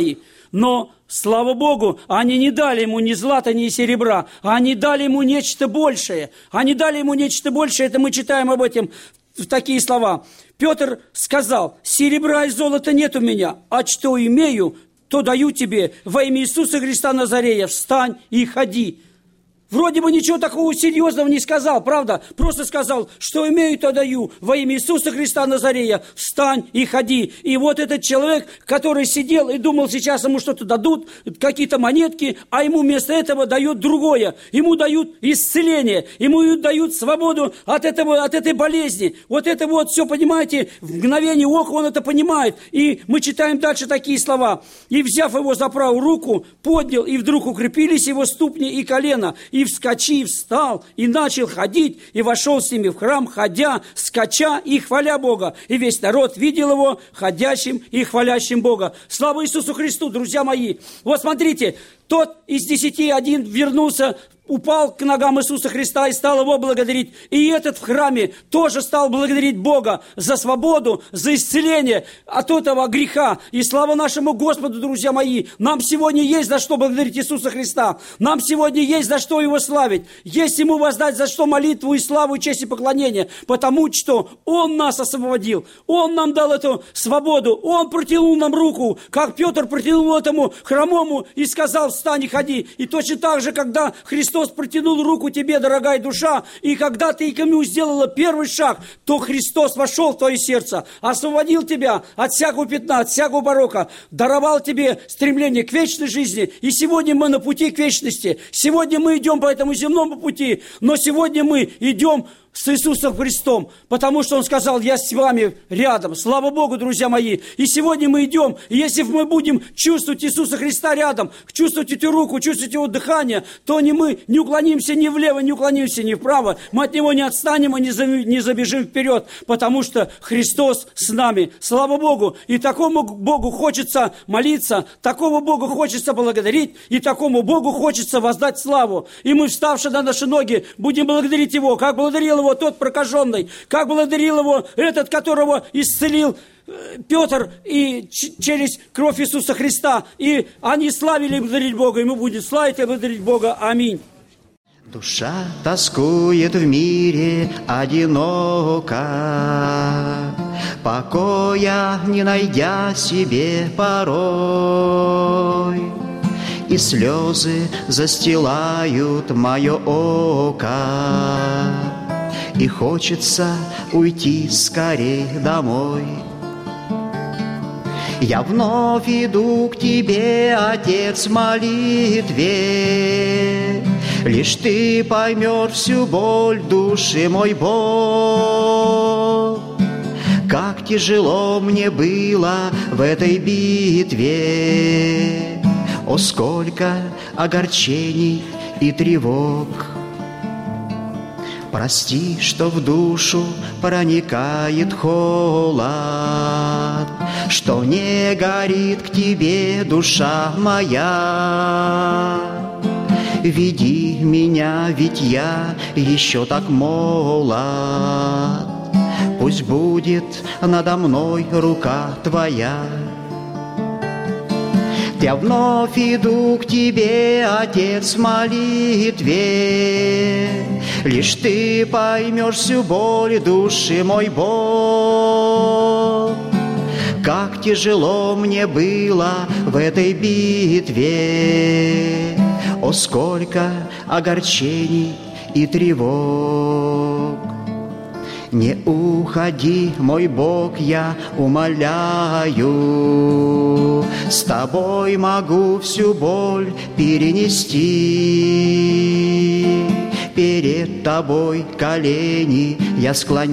Но, слава Богу, они не дали ему ни злата, ни серебра, а они дали ему нечто большее. Они дали ему нечто большее, это мы читаем об этом в такие слова. Петр сказал: серебра и золота нет у меня, а что имею, то даю тебе во имя Иисуса Христа Назарея, встань и ходи. Вроде бы ничего такого серьезного не сказал, правда? Просто сказал, что имею, то даю. Во имя Иисуса Христа Назарея, встань и ходи. И вот этот человек, который сидел и думал, сейчас ему что-то дадут, какие-то монетки, а ему вместо этого дают другое. Ему дают исцеление, ему дают свободу от, этого, от этой болезни. Вот это вот все, понимаете, в мгновение ока он это понимает. И мы читаем дальше такие слова. «И, взяв его за правую руку, поднял, и вдруг укрепились его ступни и колено. И, вскочив, встал, и начал ходить, и вошел с ними в храм, ходя, скача и хваля Бога. И весь народ видел его ходящим и хвалящим Бога». Слава Иисусу Христу, друзья мои! Вот смотрите, тот из десяти один вернулся, упал к ногам Иисуса Христа и стал его благодарить. И этот в храме тоже стал благодарить Бога за свободу, за исцеление от этого греха. И слава нашему Господу, друзья мои! Нам сегодня есть за что благодарить Иисуса Христа. Нам сегодня есть за что Его славить. Есть Ему воздать за что молитву и славу, и честь и поклонение. Потому что Он нас освободил. Он нам дал эту свободу. Он протянул нам руку, как Петр протянул этому хромому и сказал: встань и ходи. И точно так же, когда Христос Христос протянул руку тебе, дорогая душа, и когда ты к Нему сделала первый шаг, то Христос вошел в твое сердце, освободил тебя от всякого пятна, от всякого порока, даровал тебе стремление к вечной жизни. И сегодня мы на пути к вечности. Сегодня мы идем по этому земному пути, но сегодня мы идем с Иисусом Христом, потому что Он сказал: я с вами рядом. Слава Богу, друзья мои. И сегодня мы идем, и если мы будем чувствовать Иисуса Христа рядом, чувствовать эту руку, чувствовать Его дыхание, то не мы не уклонимся ни влево, не уклонимся ни вправо, мы от Него не отстанем и не забежим вперед, потому что Христос с нами. Слава Богу. И такому Богу хочется молиться, такому Богу хочется благодарить, и такому Богу хочется воздать славу. И мы, вставши на наши ноги, будем благодарить Его, как благодарил Его тот прокаженный, как благодарил Его этот, которого исцелил Петр и через кровь Иисуса Христа. И они славили и благодарить Бога, и мы будем славить и благодарить Бога. Аминь. Душа тоскует в мире одиноко, покоя не найдя себе порой, и слезы застилают мое око, и хочется уйти скорей домой. Я вновь иду к Тебе, Отец, в молитве, лишь Ты поймешь всю боль души мой Бог. Как тяжело мне было в этой битве, о, сколько огорчений и тревог. Прости, что в душу проникает холод, что не горит к Тебе душа моя. Веди меня, ведь я еще так молод, пусть будет надо мной рука Твоя. Я вновь иду к Тебе, Отец, в молитве, лишь Ты поймешь всю боль души мой Бог. Как тяжело мне было в этой битве, о, сколько огорчений и тревог. Не уходи, мой Бог, я умоляю, с Тобой могу всю боль перенести. Перед Тобой колени я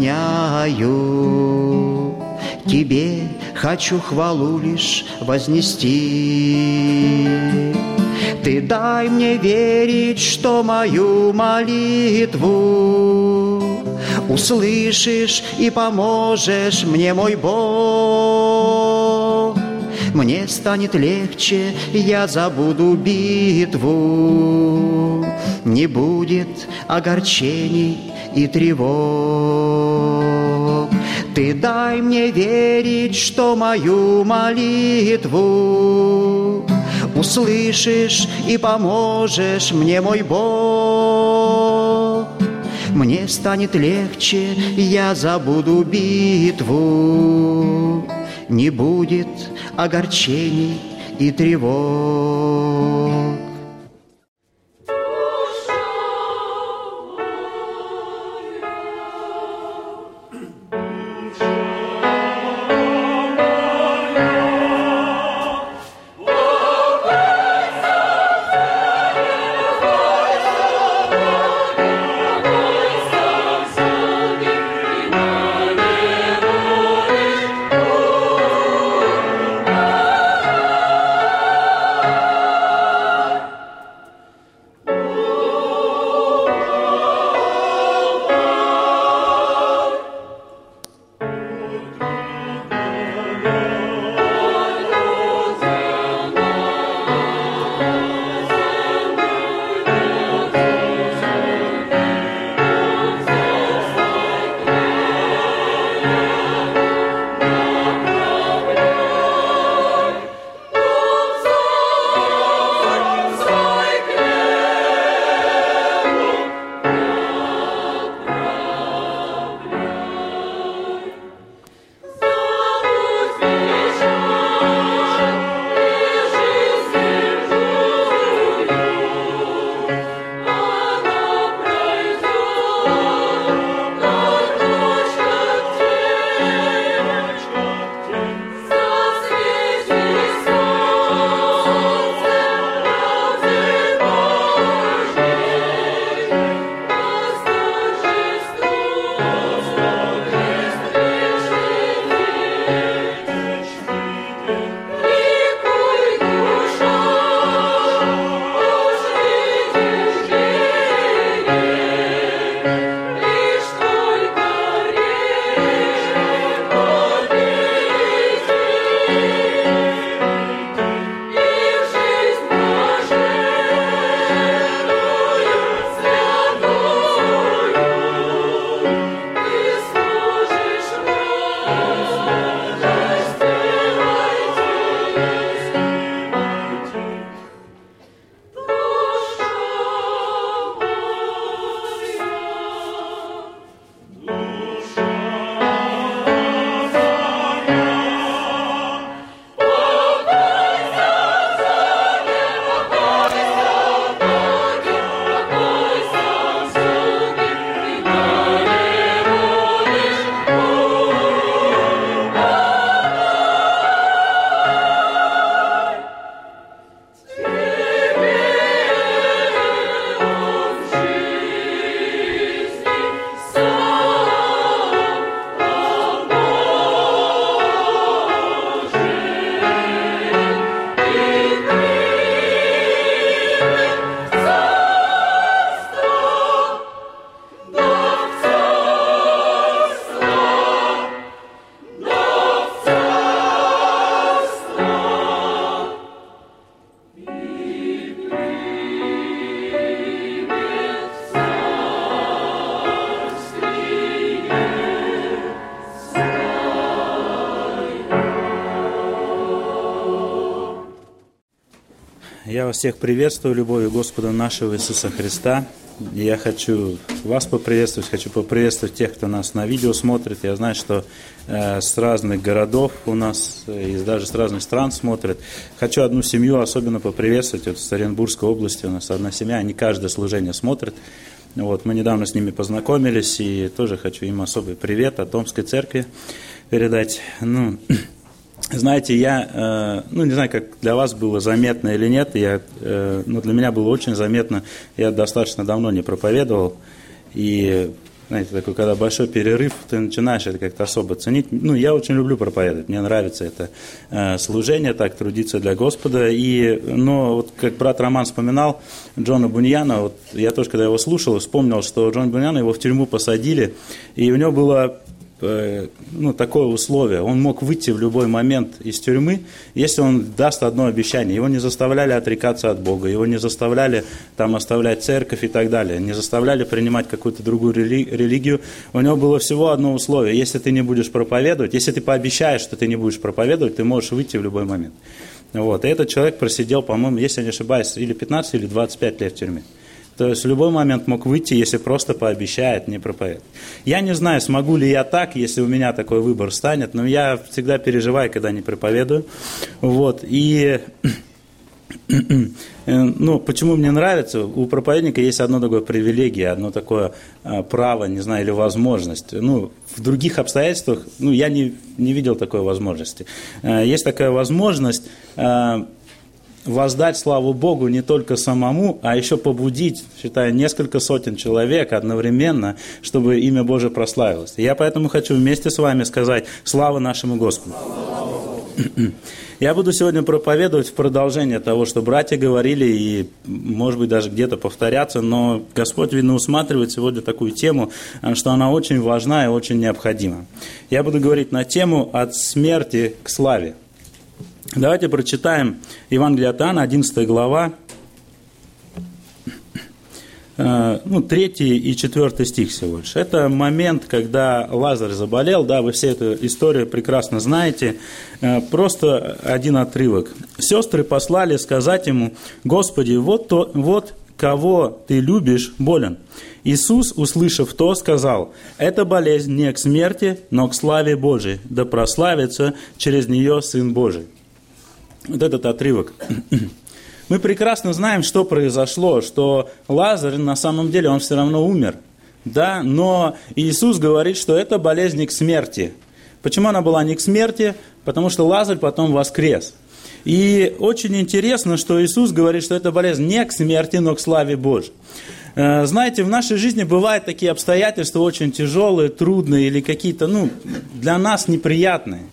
склоняю, Тебе хочу хвалу лишь вознести. Ты дай мне верить, что мою молитву услышишь и поможешь мне, мой Бог. Мне станет легче, я забуду битву, не будет огорчений и тревог. Ты дай мне верить, что мою молитву услышишь и поможешь мне, мой Бог. Мне станет легче, я забуду битву, не будет огорчений и тревог. Я вас всех приветствую любовью Господа нашего Иисуса Христа. И я хочу вас поприветствовать, хочу поприветствовать тех, кто нас на видео смотрит. Я знаю, что э, с разных городов у нас, и даже с разных стран смотрят. Хочу одну семью особенно поприветствовать. Вот в Оренбургской области у нас одна семья, они каждое служение смотрят. Вот, мы недавно с ними познакомились, и тоже хочу им особый привет от Томской церкви передать. Ну, знаете, я, ну, не знаю, как для вас было заметно или нет, я, ну, для меня было очень заметно, я достаточно давно не проповедовал, и, знаете, такой, когда большой перерыв, ты начинаешь это как-то особо ценить. Ну, я очень люблю проповедовать, мне нравится это э, служение, так, трудиться для Господа, и, но, вот, как брат Роман вспоминал, Джона Буньяна, вот, я тоже, когда его слушал, вспомнил, что Джон Буньяна, его в тюрьму посадили, и у него было... ну, такое условие. Он мог выйти в любой момент из тюрьмы, если он даст одно обещание. Его не заставляли отрекаться от Бога, его не заставляли там оставлять церковь и так далее, не заставляли принимать какую-то другую рели- религию. У него было всего одно условие. Если ты не будешь проповедовать, если ты пообещаешь, что ты не будешь проповедовать, ты можешь выйти в любой момент. Вот. И этот человек просидел, по-моему, если я не ошибаюсь, или пятнадцать, или двадцать пять лет в тюрьме. То есть в любой момент мог выйти, если просто пообещает, не проповедует. Я не знаю, смогу ли я так, если у меня такой выбор станет, но я всегда переживаю, когда не проповедую. Вот. И ну, почему мне нравится? У проповедника есть одно такое привилегие, одно такое право, не знаю, или возможность. Ну, в других обстоятельствах, ну, я не, не видел такой возможности. Есть такая возможность воздать славу Богу не только самому, а еще побудить, считаю, несколько сотен человек одновременно, чтобы имя Божие прославилось. И я поэтому хочу вместе с вами сказать слава нашему Господу. Я буду сегодня проповедовать в продолжение того, что братья говорили, и, может быть, даже где-то повторяться, но Господь, видно, усматривает сегодня такую тему, что она очень важна и очень необходима. Я буду говорить на тему «От смерти к славе». Давайте прочитаем Евангелие от Иоанна, одиннадцатая глава, ну, третий и четвертый стих всего лишь. Это момент, когда Лазарь заболел, да, вы все эту историю прекрасно знаете, просто один отрывок. «Сестры послали сказать ему: Господи, вот, то, вот кого ты любишь, болен. Иисус, услышав то, сказал: эта болезнь не к смерти, но к славе Божией, да прославится через нее Сын Божий». Вот этот отрывок. Мы прекрасно знаем, что произошло, что Лазарь на самом деле, он все равно умер. Да? Но Иисус говорит, что это болезнь не к смерти. Почему она была не к смерти? Потому что Лазарь потом воскрес. И очень интересно, что Иисус говорит, что это болезнь не к смерти, но к славе Божией. Знаете, в нашей жизни бывают такие обстоятельства очень тяжелые, трудные или какие-то, ну, для нас неприятные.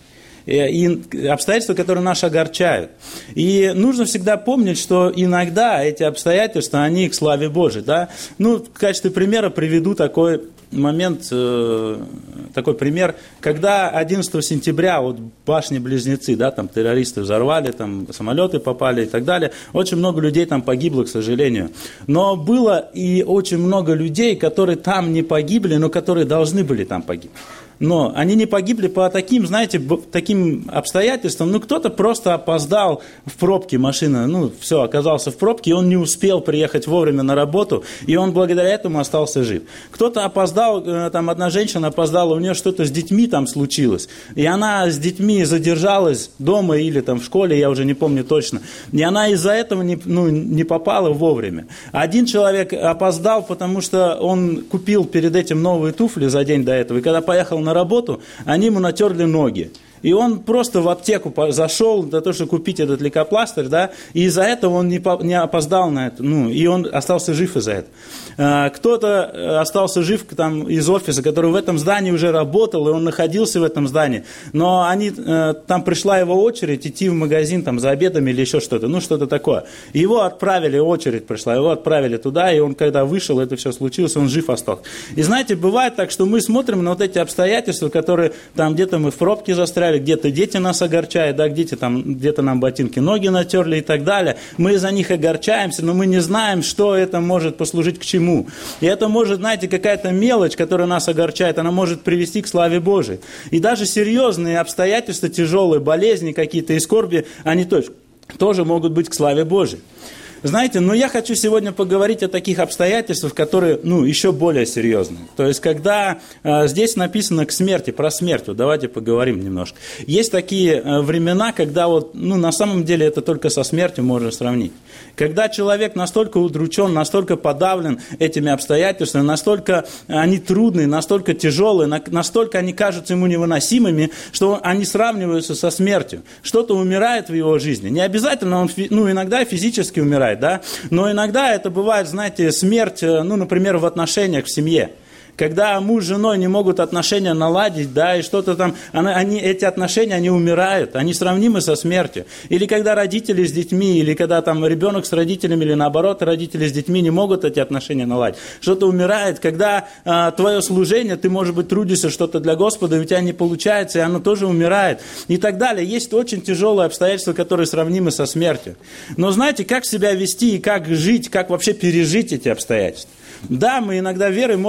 И обстоятельства, которые нас огорчают. И нужно всегда помнить, что иногда эти обстоятельства, они к славе Божией. Да? Ну, в качестве примера приведу такой момент, э, такой пример, когда одиннадцатого сентября вот башни-близнецы, да, там террористы взорвали, там самолеты попали и так далее, очень много людей там погибло, к сожалению. Но было и очень много людей, которые там не погибли, но которые должны были там погибнуть. Но они не погибли по таким, знаете, таким обстоятельствам. Ну, кто-то просто опоздал в пробке, машина, ну, все, оказался в пробке, и он не успел приехать вовремя на работу, и он благодаря этому остался жив. Кто-то опоздал, там одна женщина опоздала, у нее что-то с детьми там случилось, и она с детьми задержалась дома или там в школе, я уже не помню точно, и она из-за этого не, ну, не попала вовремя. Один человек опоздал, потому что он купил перед этим новые туфли за день до этого, и когда поехал на на работу, они ему натерли ноги. И он просто в аптеку зашел для того, чтобы купить этот лейкопластырь, да, и из-за этого он не, по, не опоздал на это, ну, и он остался жив из-за этого. А, кто-то остался жив там, из офиса, который в этом здании уже работал, и он находился в этом здании, но они, там пришла его очередь идти в магазин там, за обедом или еще что-то, ну, что-то такое. Его отправили, очередь пришла, его отправили туда, и он, когда вышел, это все случилось, он жив остался. И знаете, бывает так, что мы смотрим на вот эти обстоятельства, которые там где-то мы в пробке застряли, где-то дети нас огорчают, да, где-то, там, где-то нам ботинки, ноги натерли и так далее. Мы из-за них огорчаемся, но мы не знаем, что это может послужить к чему. И это может, знаете, какая-то мелочь, которая нас огорчает, она может привести к славе Божией. И даже серьезные обстоятельства, тяжелые болезни какие-то и скорби, они тоже, тоже могут быть к славе Божией. Знаете, но я хочу сегодня поговорить о таких обстоятельствах, которые, ну, еще более серьезные. То есть, когда э, здесь написано к смерти, про смерть, вот давайте поговорим немножко. Есть такие э, времена, когда вот, ну, на самом деле это только со смертью можно сравнить. Когда человек настолько удручен, настолько подавлен этими обстоятельствами, настолько они трудные, настолько тяжелые, настолько они кажутся ему невыносимыми, что они сравниваются со смертью. Что-то умирает в его жизни. Не обязательно он, ну, иногда физически умирает, да? Но иногда это бывает, знаете, смерть, ну, например, в отношениях в семье. Когда муж с женой не могут отношения наладить, да, и что-то там, они, эти отношения, они умирают, они сравнимы со смертью. Или когда родители с детьми, или когда там ребенок с родителями, или наоборот, родители с детьми не могут эти отношения наладить. Что-то умирает, когда а, твое служение, ты, может быть, трудишься что-то для Господа, и у тебя не получается, и оно тоже умирает. И так далее. Есть очень тяжелые обстоятельства, которые сравнимы со смертью. Но знаете, как себя вести, и как жить, как вообще пережить эти обстоятельства? Да, мы иногда верой можем принять,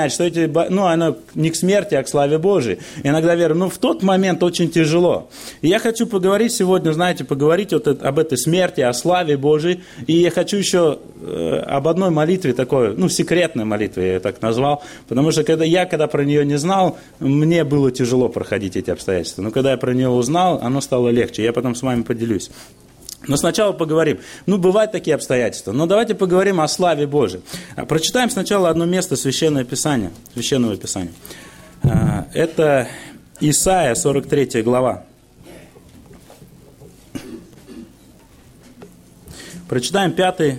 знает, что эти, ну, оно не к смерти, а к славе Божией. Иногда верю, но в тот момент очень тяжело. И я хочу поговорить сегодня, знаете, поговорить вот об этой смерти, о славе Божией. И я хочу еще э, об одной молитве такой, ну, секретной молитве, я ее так назвал. Потому что когда я, когда про нее не знал, мне было тяжело проходить эти обстоятельства. Но когда я про нее узнал, оно стало легче. Я потом с вами поделюсь. Но сначала поговорим. Ну, бывают такие обстоятельства. Но давайте поговорим о славе Божией. Прочитаем сначала одно место Священного Писания. Священного Писания. Это Исайя, сорок третья глава. Прочитаем пятый,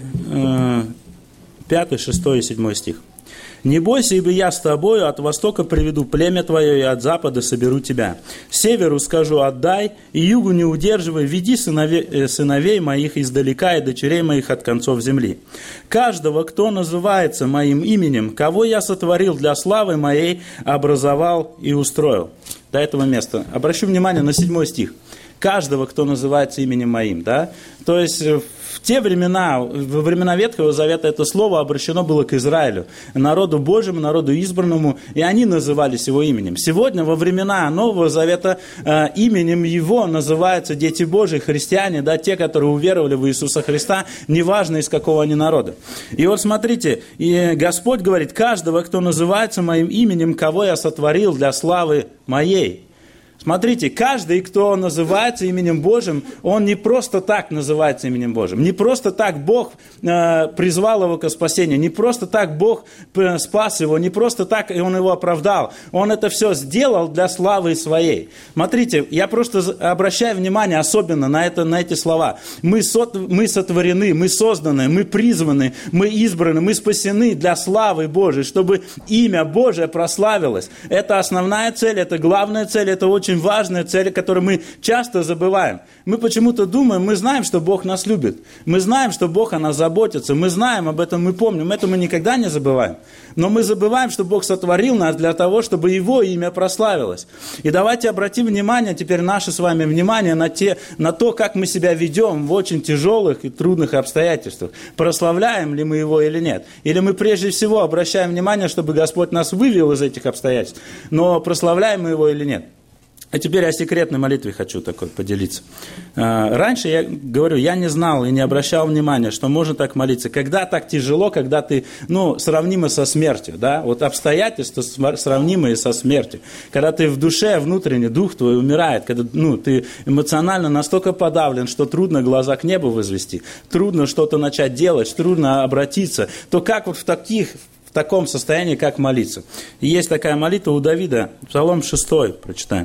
шестой и седьмой стих. «Не бойся, ибо я с тобою, от востока приведу племя твое, и от запада соберу тебя. Северу скажу, отдай, и югу не удерживай, веди сыновей, сыновей моих издалека, и дочерей моих от концов земли. Каждого, кто называется моим именем, кого я сотворил для славы моей, образовал и устроил». До этого места. Обращу внимание на седьмой стих. Каждого, кто называется именем моим. Да? То есть в те времена, во времена Ветхого Завета это слово обращено было к Израилю, народу Божьему, народу избранному, и они назывались его именем. Сегодня, во времена Нового Завета, э, именем его называются дети Божьи, христиане, да, те, которые уверовали в Иисуса Христа, неважно из какого они народа. И вот смотрите, и Господь говорит, каждого, кто называется моим именем, кого я сотворил для славы моей. Смотрите, каждый, кто называется именем Божьим, он не просто так называется именем Божьим. Не просто так Бог э, призвал его к спасению. Не просто так Бог спас его. Не просто так он его оправдал. Он это все сделал для славы своей. Смотрите, я просто обращаю внимание особенно на, это, на эти слова. Мы, сот, мы сотворены, мы созданы, мы призваны, мы избраны, мы спасены для славы Божьей, чтобы имя Божие прославилось. Это основная цель, это главная цель, это очень важная цель, которую мы часто забываем. Мы почему-то думаем, мы знаем, что Бог нас любит. Мы знаем, что Бог о нас заботится. Мы знаем об этом, мы помним. Это мы никогда не забываем. Но мы забываем, что Бог сотворил нас для того, чтобы Его имя прославилось. И давайте обратим внимание, теперь наше с вами внимание на, те, на то, как мы себя ведем в очень тяжелых и трудных обстоятельствах. Прославляем ли мы Его или нет? Или мы прежде всего обращаем внимание, чтобы Господь нас вывел из этих обстоятельств, но прославляем мы Его или нет? А теперь о секретной молитве хочу такой поделиться. Раньше, я говорю, я не знал и не обращал внимания, что можно так молиться. Когда так тяжело, когда ты, ну, сравнимо со смертью, да, вот обстоятельства сравнимые со смертью. Когда ты в душе, внутренне, дух твой умирает, когда, ну, ты эмоционально настолько подавлен, что трудно глаза к небу возвести, трудно что-то начать делать, трудно обратиться, то как вот в таких... в таком состоянии, как молиться. И есть такая молитва у Давида, Псалом шестой, прочитаем.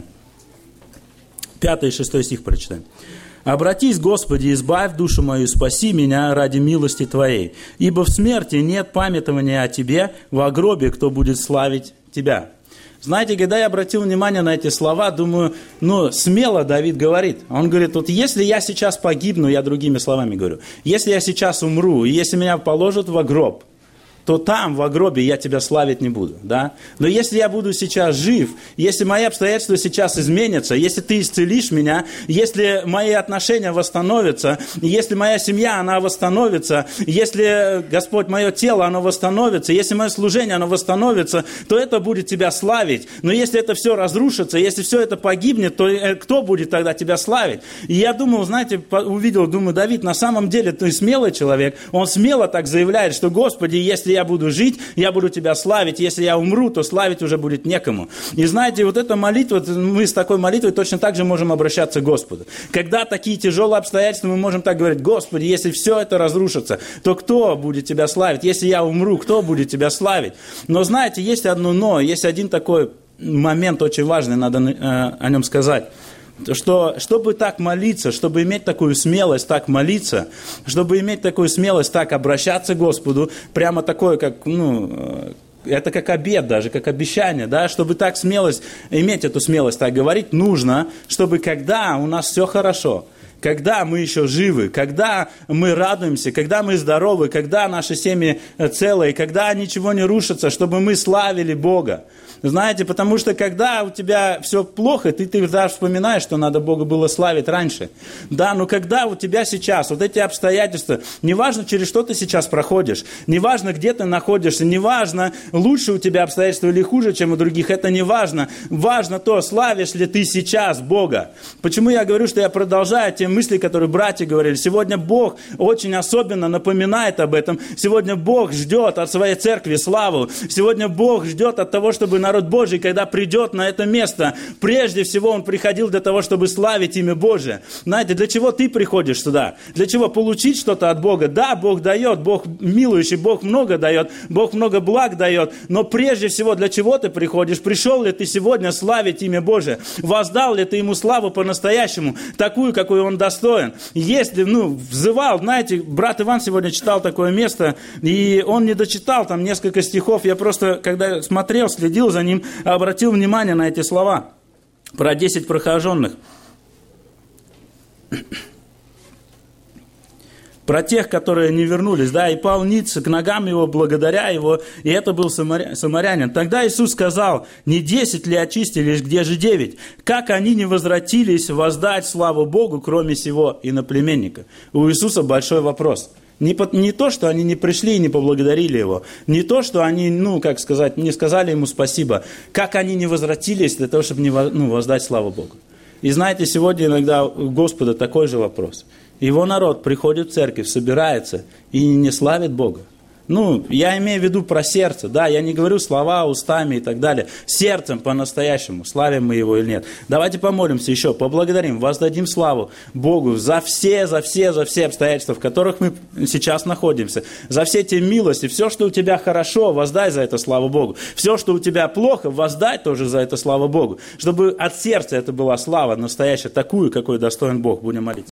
Пятый и шестой стих прочитаем. «Обратись, Господи, избавь душу мою, спаси меня ради милости Твоей, ибо в смерти нет памятования о Тебе, в гробе кто будет славить Тебя». Знаете, когда я обратил внимание на эти слова, думаю, ну, смело Давид говорит. Он говорит, вот если я сейчас погибну, я другими словами говорю, если я сейчас умру, и если меня положат в гроб, то там, в гробе, я тебя славить не буду, да? Но если я буду сейчас жив, если мои обстоятельства сейчас изменятся, если ты исцелишь меня, если мои отношения восстановятся, если моя семья, она восстановится, если, Господь, мое тело, оно восстановится, если мое служение, оно восстановится, то это будет тебя славить. Но если это все разрушится, если все это погибнет, то кто будет тогда тебя славить? И я думал, знаете, увидел, думаю, Давид, на самом деле ты смелый человек, он смело так заявляет, что, Господи, если я буду жить, я буду Тебя славить. Если я умру, то славить уже будет некому. И знаете, вот эта молитва, мы с такой молитвой точно так же можем обращаться к Господу. Когда такие тяжелые обстоятельства, мы можем так говорить, Господи, если все это разрушится, то кто будет Тебя славить? Если я умру, кто будет Тебя славить? Но знаете, есть одно но, есть один такой момент очень важный, надо э, о нем сказать. Что, чтобы так молиться, чтобы иметь такую смелость так молиться, чтобы иметь такую смелость так обращаться к Господу, прямо такое, как, ну, это как обет даже, как обещание, да, чтобы так смелость, иметь эту смелость так говорить, нужно, чтобы когда у нас все хорошо, когда мы еще живы, когда мы радуемся, когда мы здоровы, когда наши семьи целые, когда ничего не рушится, чтобы мы славили Бога. Знаете, потому что когда у тебя все плохо, ты, ты даже вспоминаешь, что надо Бога было славить раньше. Да, но когда у тебя сейчас вот эти обстоятельства, неважно, через что ты сейчас проходишь, неважно, где ты находишься, неважно, лучше у тебя обстоятельства или хуже, чем у других, это не важно. Важно то, славишь ли ты сейчас Бога. Почему я говорю, что я продолжаю те мысли, которые братья говорили. Сегодня Бог очень особенно напоминает об этом. Сегодня Бог ждет от своей церкви славу. Сегодня Бог ждет от того, чтобы народ Божий, когда придет на это место, прежде всего он приходил для того, чтобы славить имя Божие. Знаете, для чего ты приходишь сюда? Для чего? Получить что-то от Бога. Да, Бог дает, Бог милующий, Бог много дает, Бог много благ дает, но прежде всего для чего ты приходишь? Пришел ли ты сегодня славить имя Божие? Воздал ли ты ему славу по-настоящему, такую, какой он достоин? Если, ну, взывал, знаете, брат Иван сегодня читал такое место, и он не дочитал там несколько стихов, я просто, когда смотрел, следил за ним, обратил внимание на эти слова про десять прокаженных. Про тех, которые не вернулись, да, и пал ниц к ногам его, благодаря его, и это был самаря... самарянин. Тогда Иисус сказал: не десять ли очистились, где же девять? Как они не возвратились воздать славу Богу, кроме сего иноплеменника? У Иисуса большой вопрос. Не, по, не то, что они не пришли и не поблагодарили Его. Не то, что они, ну, как сказать, не сказали Ему спасибо. Как они не возвратились для того, чтобы не, ну, воздать славу Богу. И знаете, сегодня иногда у Господа такой же вопрос. Его народ приходит в церковь, собирается и не славит Бога. Ну, я имею в виду про сердце, да, я не говорю слова устами и так далее. Сердцем по-настоящему, славим мы Его или нет. Давайте помолимся еще, поблагодарим, воздадим славу Богу за все, за все, за все обстоятельства, в которых мы сейчас находимся. За все те милости, все, что у тебя хорошо, воздай за это славу Богу. Все, что у тебя плохо, воздай тоже за это славу Богу. Чтобы от сердца это была слава настоящая, такую, какой достоин Бог. Будем молиться.